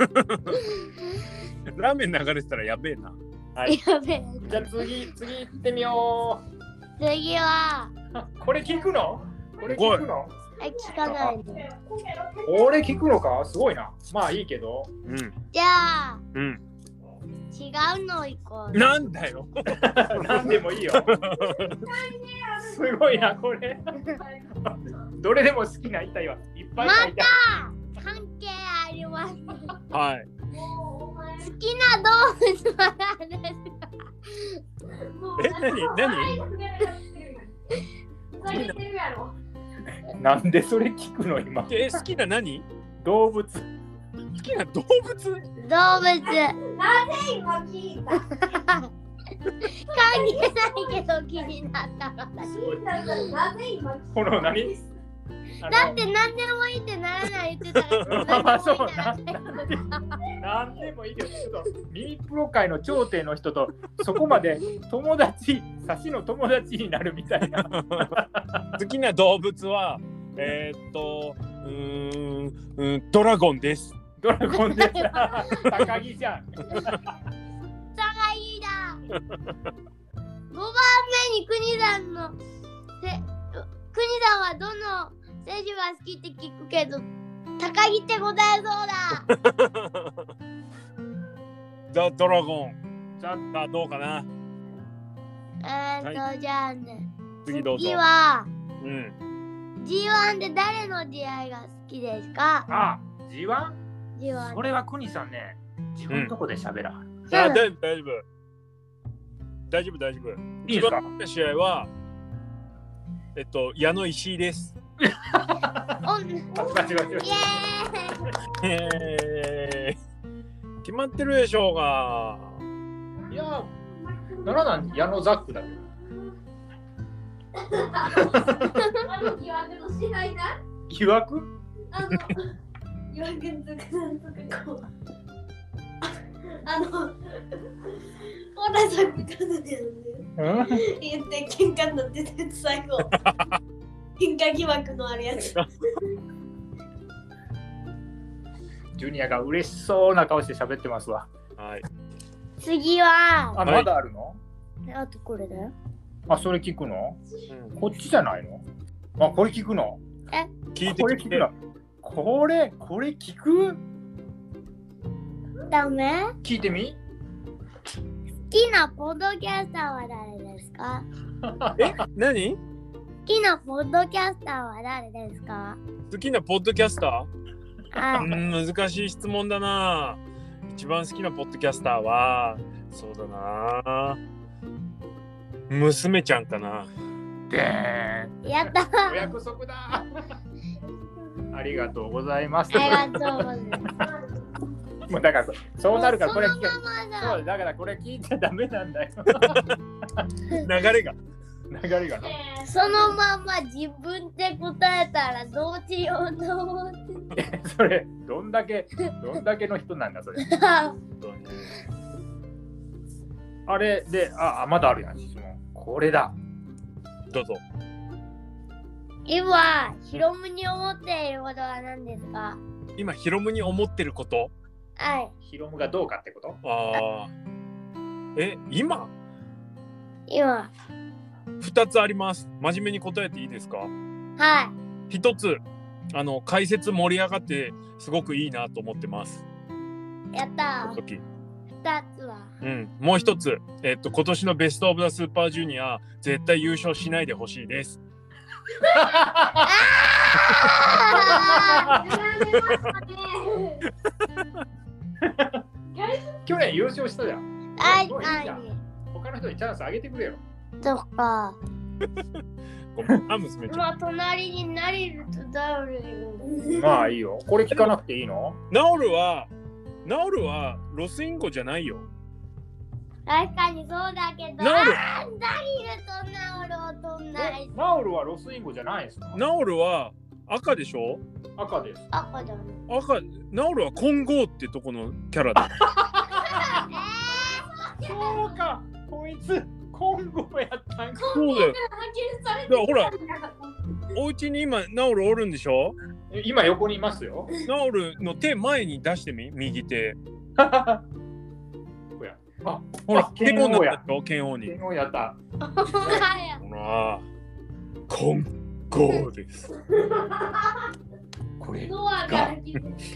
ラーメン流れてたらやべえな。 はい、 やべえ。 じゃあ次次行ってみよう。 次は。 これ聞くの？これ聞くの？ え、聞かないの。 これ聞くのか？すごいな。まあいいけど。 うん。 じゃあ。 うん。 違うの行こう。 なんだよ。 なんでもいいよ。すごいなこれ。どれでも好きな板はいっぱい書いてある。 また関係あります。 はい。 好きな動物は何ですか？ え、なになに？ なんでそれ聞くの今？ え、好きな何？ 動物。 好きな動物？ 動物。 今聞いた。 関係ないけど気になったから。 聞いたからなぜ今聞いこの何あのだって何でもいいってならない言ってたらまあまあそう何でもいいってならないなんでもいいけど、ちょっとミープロ界の頂点の人とそこまで友達、差しの友達になるみたいな。 好きな動物はえー、っとうーんうんドラゴンです。 ドラゴンでさ、高木じゃん。 差がいいだ。ごばんめに国さんのせ国さんはどの選手が好きって聞くけど、高木って答えそうだ。 ザ・ドラゴン。 じゃあさあどうかな。 えーっと、 はじゃあね、 次どうぞ。 次はうん。 ジーワン で誰の試合が好きですか？ あ、ジーワン？ ジーワンそれは国さんね、自分のとこで喋らん。 あ大丈夫大丈夫大丈夫大丈夫。 いいですか？ 一番好きな試合はえっと矢野石井です。 おんイあ、違う違う違う。 エーイ。 へー決まってるでしょうが。 いや、ならなん矢野ザックだけど。 あの疑惑の試合な。 疑惑？ あの疑惑とかなんとかこう。あの、ほらさっきからね。 うん言って喧嘩になってて最後喧嘩疑惑のあるやつ。 ジュニアが嬉しそうな顔して喋ってますわ。 はい。 次は、 あ、 はいまだあるの？ あとこれだよ。 あ、それ聞くの？ うんこっちじゃないの？あ、これ聞くの？ 聞いて聞いて。 これ聞くの？これ、これ聞く？ ダメ？ 聞いてみ？ 好きなポッドキャスターは誰ですか？ え何？ 好きなポッドキャスターは誰ですか？ 好きなポッドキャスター？ あう、ん難しい質問だな。一番好きなポッドキャスターはそうだな。娘ちゃんかな。 でーん。 やったー。 お約束だ。ありがとうございます。 ありがとうございます。 もうだからそうなるからこれ聞け。 そのままだ。 そうだからこれ聞いちゃダメなんだよ。 流れが。 流れがな。 そのまま自分で答えたらどうしようと思ってそれどんだけどんだけの人なんだそれ。 た。 あれでああまだあるやん質問。これだ。 どうぞ。 今、ヒロムに思っていることは何ですか？ 今ヒロムに思ってること。 はい。 ヒロムがどうかってこと？ ああ。え今今、 二つあります。真面目に答えていいですか？ は一つあの解説盛り上がってすごくいいなと思ってます。 い。やったー。 時。 二つは。 うん、もう一つ、えっと、今年のベストオブザスーパージュニア、絶対優勝しないでほしいです。 去年優勝したじゃん。 はい、 もういいじゃんはい。 他の人にチャンスあげてくれよ。 そっか。 ごめんな、娘ちゃん。 まあ、隣にナリルとダウルいる。 まあいいよ。これ聞かなくていいの？ ナオルは、ナオルはロスインゴじゃないよ。 確かにそうだけど、 ナオルあーナリルとナオルを飛んないえ。ナオルはロスインゴじゃないですか？ ナオルは赤でしょ？ 赤です。 赤だね。 赤、ナオルは混合ってとこのキャラだ。 そうか。こいつ混合やったんか。 そうだよ。だからほら、お家に今ナオルおるんでしょ？ 今横にいますよ。 ナオルの手前に出してみ、右手。 こやあ、ほら、 剣王にな剣王やっ。たよ、剣王に。 剣王やった。 ほらや。 ほら、混合です。 これ。 ドアが開きこれも出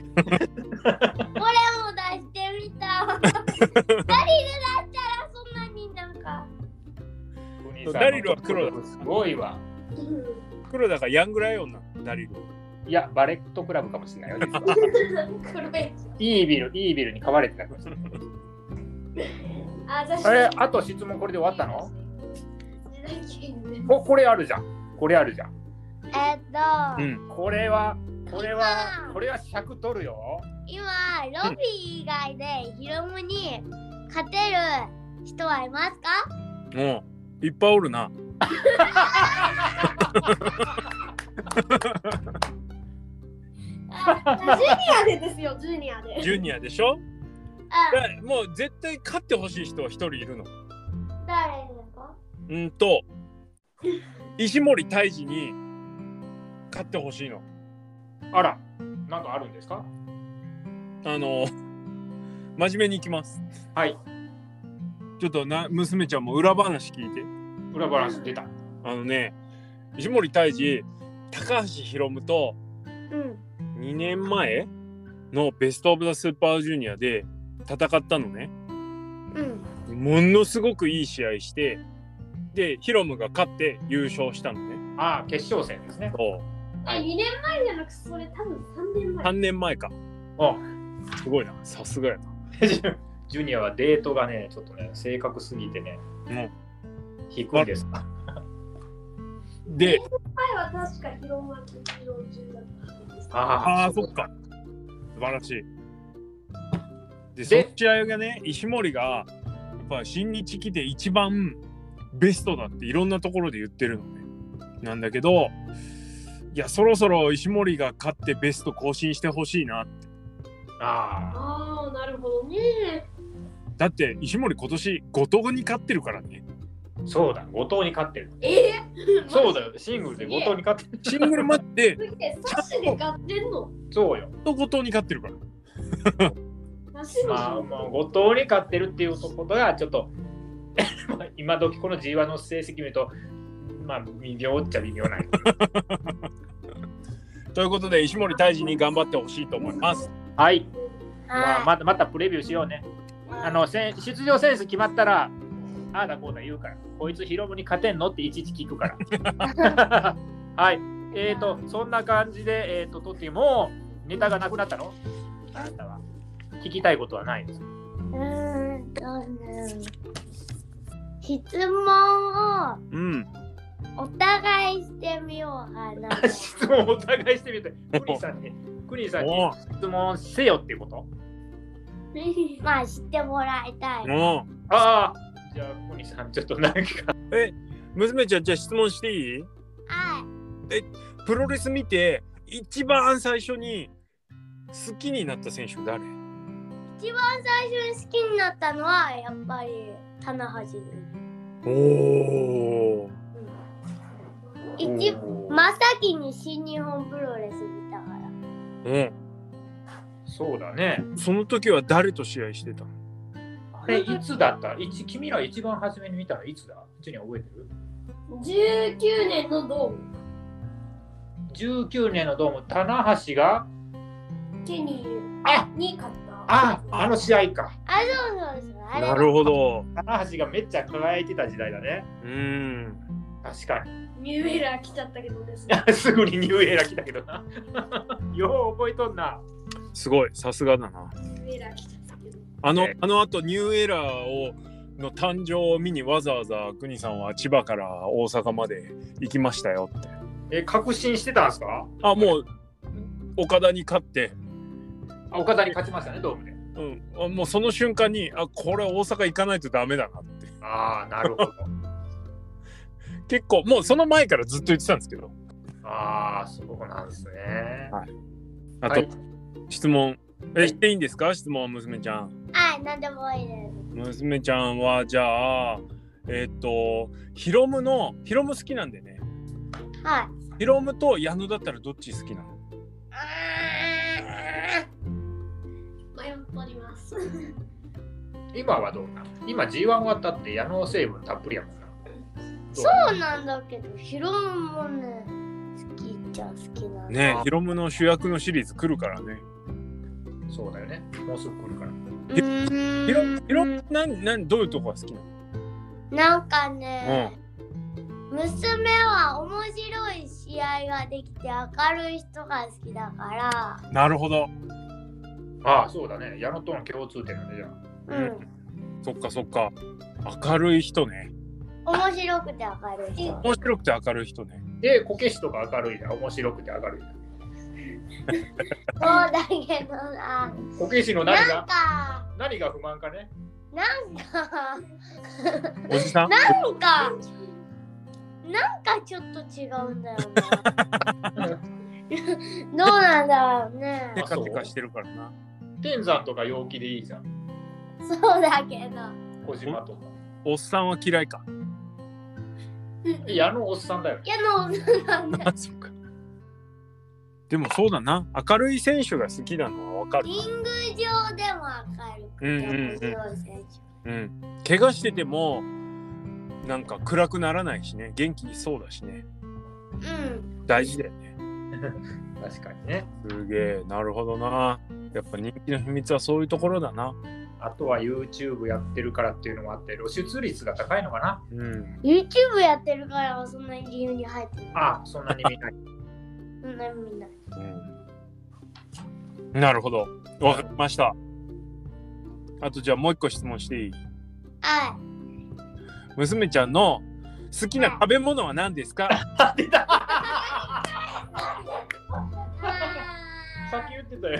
してみた。ナリルだったらそんなになんか。 ダリルは黒だ。 すごいわ。 黒だからヤングライオンな、ダリル。 いや、バレットクラブかもしれないよ。実は黒い。 イービル、イービルに飼われてたかもしれない。 あ、私あれ、あと質問これで終わったの？ 時代劇でお、これあるじゃん。これあるじゃん。 えっと、 うん。 これはこれはこれは尺取るよ。 今ロビー以外でヒロムに勝てる人はいますか？ もういっぱいおるな。 ジュニアでですよ、ジュニアで。 ジュニアでしょ。 あ、 だもう絶対勝ってほしい人は一人いるの。 誰ですか？ うんと石森泰治に勝ってほしいの。 あら、なんかあるんですか？ あの真面目にいきます。 はい。 ちょっとな娘ちゃんも裏話聞いて。 裏話出た。 あのね、石森泰治、高橋宏夢とうん。 にねんまえのベストオブザスーパージュニアで戦ったのね。 うん。 ものすごくいい試合して、でヒロムが勝って優勝したのね。 ああ、決勝戦ですね。 そうえ、にねんまえじゃなくそれ多分さんねんまえ。 さんねんまえか。 おすごいな、さすがやな。 ジュニアはデートがね、ちょっとね、正確すぎてね、 うん低いです。 で、 前は確か広間と披露中だったんです。 あああ、そっか。素晴らしい。で、その試合がね、石森がやっぱ新日来て一番ベストだっていろんなところで言ってるのね。なんだけど、いや、そろそろ石森が勝ってベスト更新してほしいなって。 あああ、なるほどね。 だって石森今年後藤に勝ってるからね。 あ、そうだ、後藤に勝ってる。 えー、 そうだよ、シングルで後藤に勝ってる。 シングルマッチで、 すげえ、サシで勝ってんの。 そうよ。 後藤に勝ってるから。 サシのまあ、まあ、後藤に勝ってるっていうことが、ちょっと、今時この ジーワン の成績見ると、まあ、微妙っちゃ微妙ない。 ということで石森泰治に頑張ってほしいと思います。 はい。まあ、 はまたまたプレビューしようね。あのせ出場選手決まったら、ああだこうだ言うから、こいつヒロムに勝てんのっていちいち聞くから。はい。えーと、そんな感じで、えーと、トッティもうネタがなくなったの？あなたは。聞きたいことはないんですか？ うーんとね、質問をうん。 お互いしてみようかな。 質問をお互いしてみて、クニさんに、クニさんにお質問せよっていうこと？ まあ知ってもらいたい。 もああ、じゃあ、クニさん、ちょっとなんか。 う、え、娘ちゃん、じゃあ質問していい？ はプロレス見て一番最初に好きになった選手誰？ い。一番最初に好きになったのはやっぱり棚橋です。 おお。 一真っ先に新日本プロレス見たから。 うん。 そうだね。 その時は誰と試合してたの？ あれ、いつだったいち君ら一番初めに見たのいつだ？ジュニア覚えてる？ じゅうきゅうねんのドーム。 じゅうきゅうねんのドーム、棚橋が、 ケニあーに勝った。 あ、あの試合か。 あ、そうそうそう。あれなるほど。 棚橋がめっちゃ輝いてた時代だね。 うーん。 確かニューエラー来ちゃったけどですね。 に。すぐにニューエラー来たけどな。よう覚えとんな。 すごい、さすがだな。 ニューエラー来ちゃったけど。 あの、 えあの後ニューエラーをの誕生を見にわざわざ国さんは千葉から大阪まで行きましたよって。 え、確信してたんですか？ あ、もう岡田に勝って、 あ、岡田に勝ちましたね、ドームで。 うん、あもうその瞬間に、あ、これ大阪行かないとダメだなって。 ああ、なるほど。 結構もうその前からずっと言ってたんですけど。 ああ、そうなんですね。 はいあと、 はい質問えしていいんですか？質問娘ちゃん。 はい、なんでもいいです。 娘ちゃんはじゃあえーっとヒロムのヒロム好きなんでね。 はい。 ヒロムと矢野だったらどっち好きなの？ 迷っております。 今はどうな？今 ジーワン 終わったって矢野成分たっぷりやもんな。 そうなんだけど、ヒロムもね、好きっちゃ好きなんだ。 ねヒロムの主役のシリーズ来るからね。 そうだよね。もうすぐ来るから。 うーんヒロヒロムなんなんどういうとこが好きなの？ なんかね、娘は面白い試合ができて明るい人が好きだかなるほど。 ああ、そうだね。矢野との共通点だね、じゃあ。 ら、うん、 そっかそっか。明るい人ね。 面白くて明るい人。 面白くて明るい人ね。 で、こけしとか明るいじゃん。面白くて明るいじゃん。 だけどな。 こけしの何なんがか、 何が不満かね。 なんか、 おじさんなんか、なんかちょっと違うんだよな。どうなんだろうね。 テカテカしてるからな。 天山とか陽気でいいじゃん。 そうだけど。 小島とか。 おっさんは嫌いか。 いや、あのおっさんだよ。 いや、の、なんだ。 あ、そっか。でもそうだな。明るい選手が好きなのはわかる。 リング上でも明るくて面白い選手。 うん。怪我しててもなんか暗くならないしね。元気にそうだしね。 うん。 大事だよね。 確かにね。 すげえ。なるほどな。やっぱ人気の秘密はそういうところだな。 あとは YouTube やってるからっていうのもあって露出率が高いのかな。 うん。 YouTube やってるからそんなに理由に入ってる。 ああ、そんなに見ない。 そんなに見ない。 うん、なるほど。わかりました。あとじゃあもう一個質問していい？ は娘ちゃんの好きな食べ物は何ですか？ 出た。 い。 さっき言ってたよ。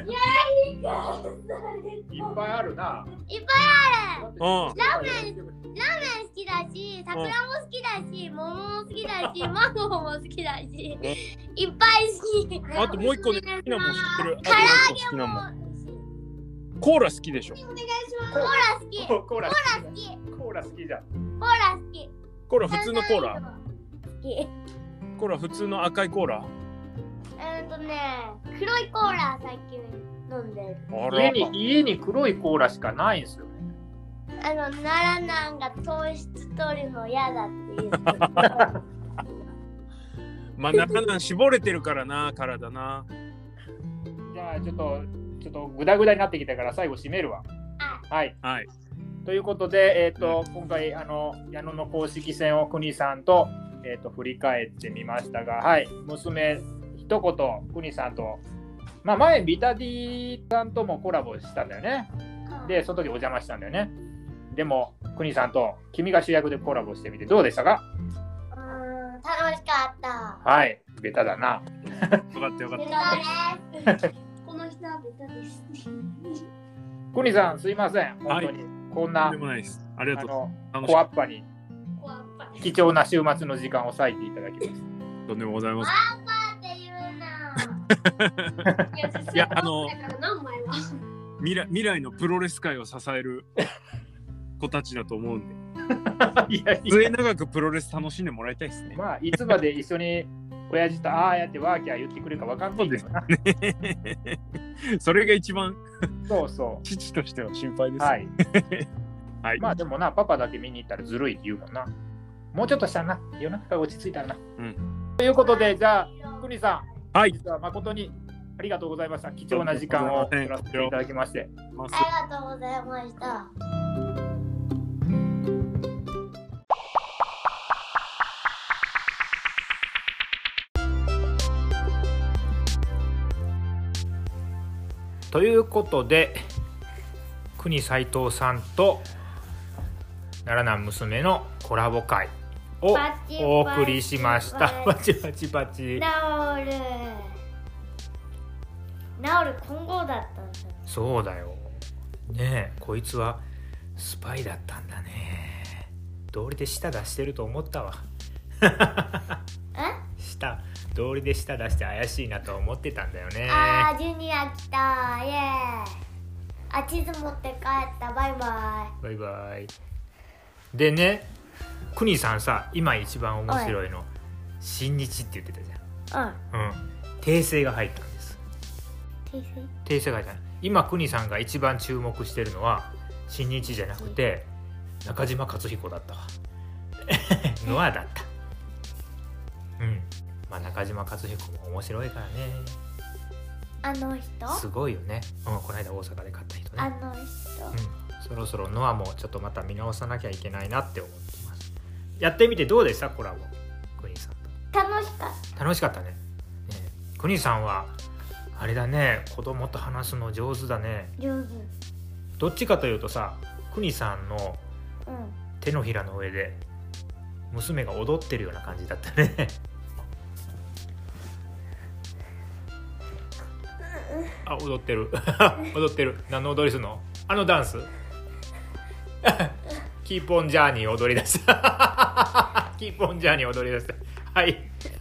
いっぱいあるな。 いっぱいある。 うん。 ラーメン、ラーメン好きだし、桜も好きだし、桃も好きだし、マンゴーも好きだし、いっぱい好き。 あともう一個ね、好きなもん知ってる。あと唐もう揚げ一個好きなもん。 も。 コーラ好きでしょ。 コーラ好き。コーラコーラ好き。 コーラ好きじゃん。 コーラ好き。 コーラ普通のコーラ。 好き。 コーラ普通の赤いコーラ。 えっとね、黒いコーラ最近飲んでる。 あ家に家に黒いコーラしかないんですよね。 あの、奈良なんか糖質取るの嫌だって言う。 まあなかなか絞れてるからな、体な。 じゃあちょっとちょっとグダグダになってきたから最後締めるわ。はい。 はい。 ということで、えっ、と、今回あの矢野の公式戦を国さんとえっ、と振り返ってみましたが、はい、娘一言国さんと、まあ前ビタディさんともコラボしたんだよね。で、その時お邪魔したんだよね。でも国さんと君が主役でコラボしてみてどうでしたか？ うーん、楽しかった。 はい、ベタだな。 よかったよかっベた。 タです。 この人はベタです。 国さんすいません、本当に、こんなとんでもないです。ありがとう。 あの楽しかっコアッパにこうやっぱり貴重な週末の時間を割いていただきました。 た。とんでもございません。 パって言うな。 いや実際いやあのだから何枚は未来未来のプロレス界を支える子たちだと思うんで、 いやい末や、 永くプロレス楽しんでもらいたいですね。 まあいつまで一緒に親父とああやってワーキャー言ってくれるかわかんないけどな。 それが一番そうそ父としては心配でう。 す。 は。い。 はい。 まあでもな、パパだけ見に行ったらずるいって言うもんな。もうちょっとしたな。夜中が落ち着いたらな。 うん。 ということで、じゃあ、国さん、 はい。 実は誠にありがとうございました。貴重な時間を取らせていただきまして。 まずありがとうございました。 ということで、国斉藤さんと奈良南娘のコラボ会をお送りしました。バチバチバチ。 ナオル。ナオル混合だったんだ。 そうだよ。ねえ、こいつはスパイだったんだね。道理で舌出してると思ったわ。 え？ 舌、道理で舌出して怪しいなと思ってたんだよね。 あー、ジュニア来た。イエーイ。あ、地図持って帰った。バイバイ。 バイバイ。でね、クニさんさ、今一番面白いの新日って言ってたじゃん。 うん。 うん。訂正が入ったんです。 訂正？ 訂正が入った。今クニさんが一番注目してるのは新日じゃなくて中島克彦だったわ。ノアだった。うん。まあ中島克彦も面白いからね。 あの人？ すごいよね。うん、この間大阪で買った人ね。 あの人。 うん。そろそろノアもちょっとまた見直さなきゃいけないなって思ってます。やってみてどうでしたコラボ？クニさんと。 楽しかっ楽しかったね。ねえ、クニさんはあれだね、子供と話すの上手だね。 た。上手。 どっちかというとさ、クニさんのうん。 手のひらの上で娘が踊ってるような感じだったね。 あ、踊ってる踊ってる。何の踊りするの？あのダンスキープオンジャーニー踊り出したキープオンジャーニー踊り出したはい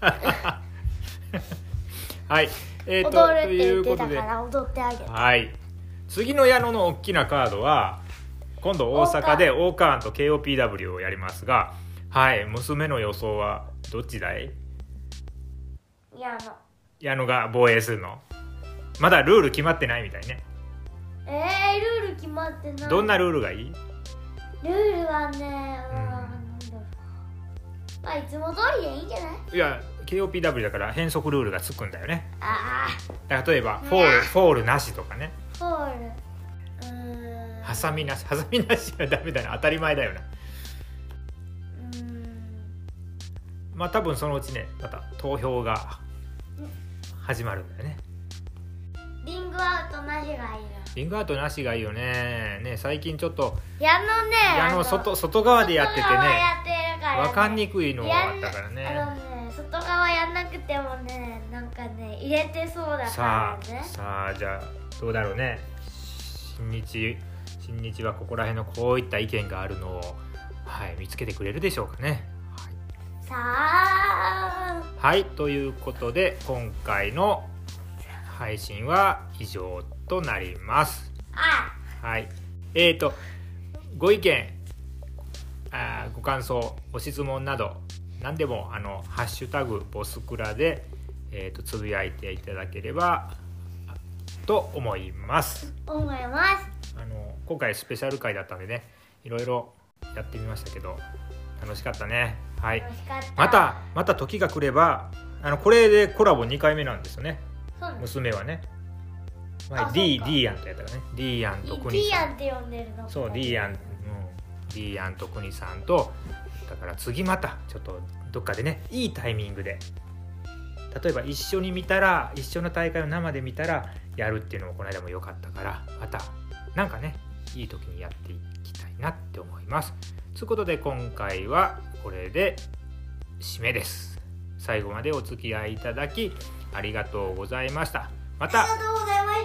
はい、えー、と踊るってとい言ってうことで、 たから踊ってあげる。 はい、次の矢野の大きなカードは今度大阪でオーカーンと ケーオーピーダブリュー をやりますが、はい、娘の予想はどっちだい？ いやあの矢野が防衛するの？まだルール決まってないみたいね。 えー、ルール決まってない。 どんなルールがいい？ ルールはね、うん、 うんなんだろう、まあいつも通りでいいんじゃない？ いや ケーオーピーダブリュー だから変則ルールがつくんだよね。 あ例えばフォールフォールなしとかね。 あ、フォール、うーん、 ハサミなし、ハサミなしはダメだな、当たり前だよな。 うーん、 まあ多分そのうちね、また投票が始まるんだよね。 リングアウトなしがいいな。 リングアウトなしがいいよね。ね、最近ちょっと矢野ね、 矢野外外側でやってて外側ね、 やってるからね、 分かんにくいのがあったからあのね。 ね、外側やんなくてもね、なんかね入れてそうだかさあらね。 さあじゃあどうだろうね。新日新日はここら辺のこういった意見があるのを、はい、見つけてくれるでしょうかね。 さあ、 はい、ということで今回の配信は以上となります。 あ、 はい、えーとご意見、あご感想、ご質問など何でもあのハッシュタグボスクラで、えーとつぶやいていただければと思います。 思います。 あの今回スペシャル回だったんでね、いろいろやってみましたけど楽しかったね。はい、 楽しかった。 またまた時が来れば、あのこれでコラボにかいめなんですよね。 そうなの。 娘はね、前あ D そうか D アンとやったからね、D アンと国さん、 ディアンって呼んでるの。 そう D アン、うん、D アンと国さんと、だから次またちょっとどっかでね、いいタイミングで、例えば一緒に見たら、一緒の大会を生で見たらやるっていうのもこの間も良かったから、またなんかね、いい時にやっていきたいなって思います。ということで今回はこれで締めです。最後までお付き合いいただきありがとうございました。またありがとうございました。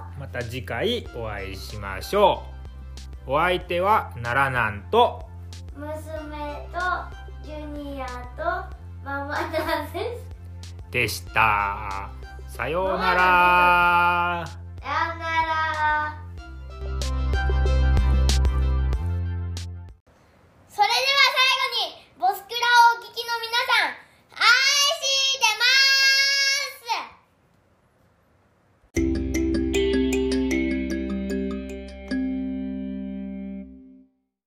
また次回お会いしましょう。お相手は奈良なんと娘とジュニアとママダンです。 でした。さようなら。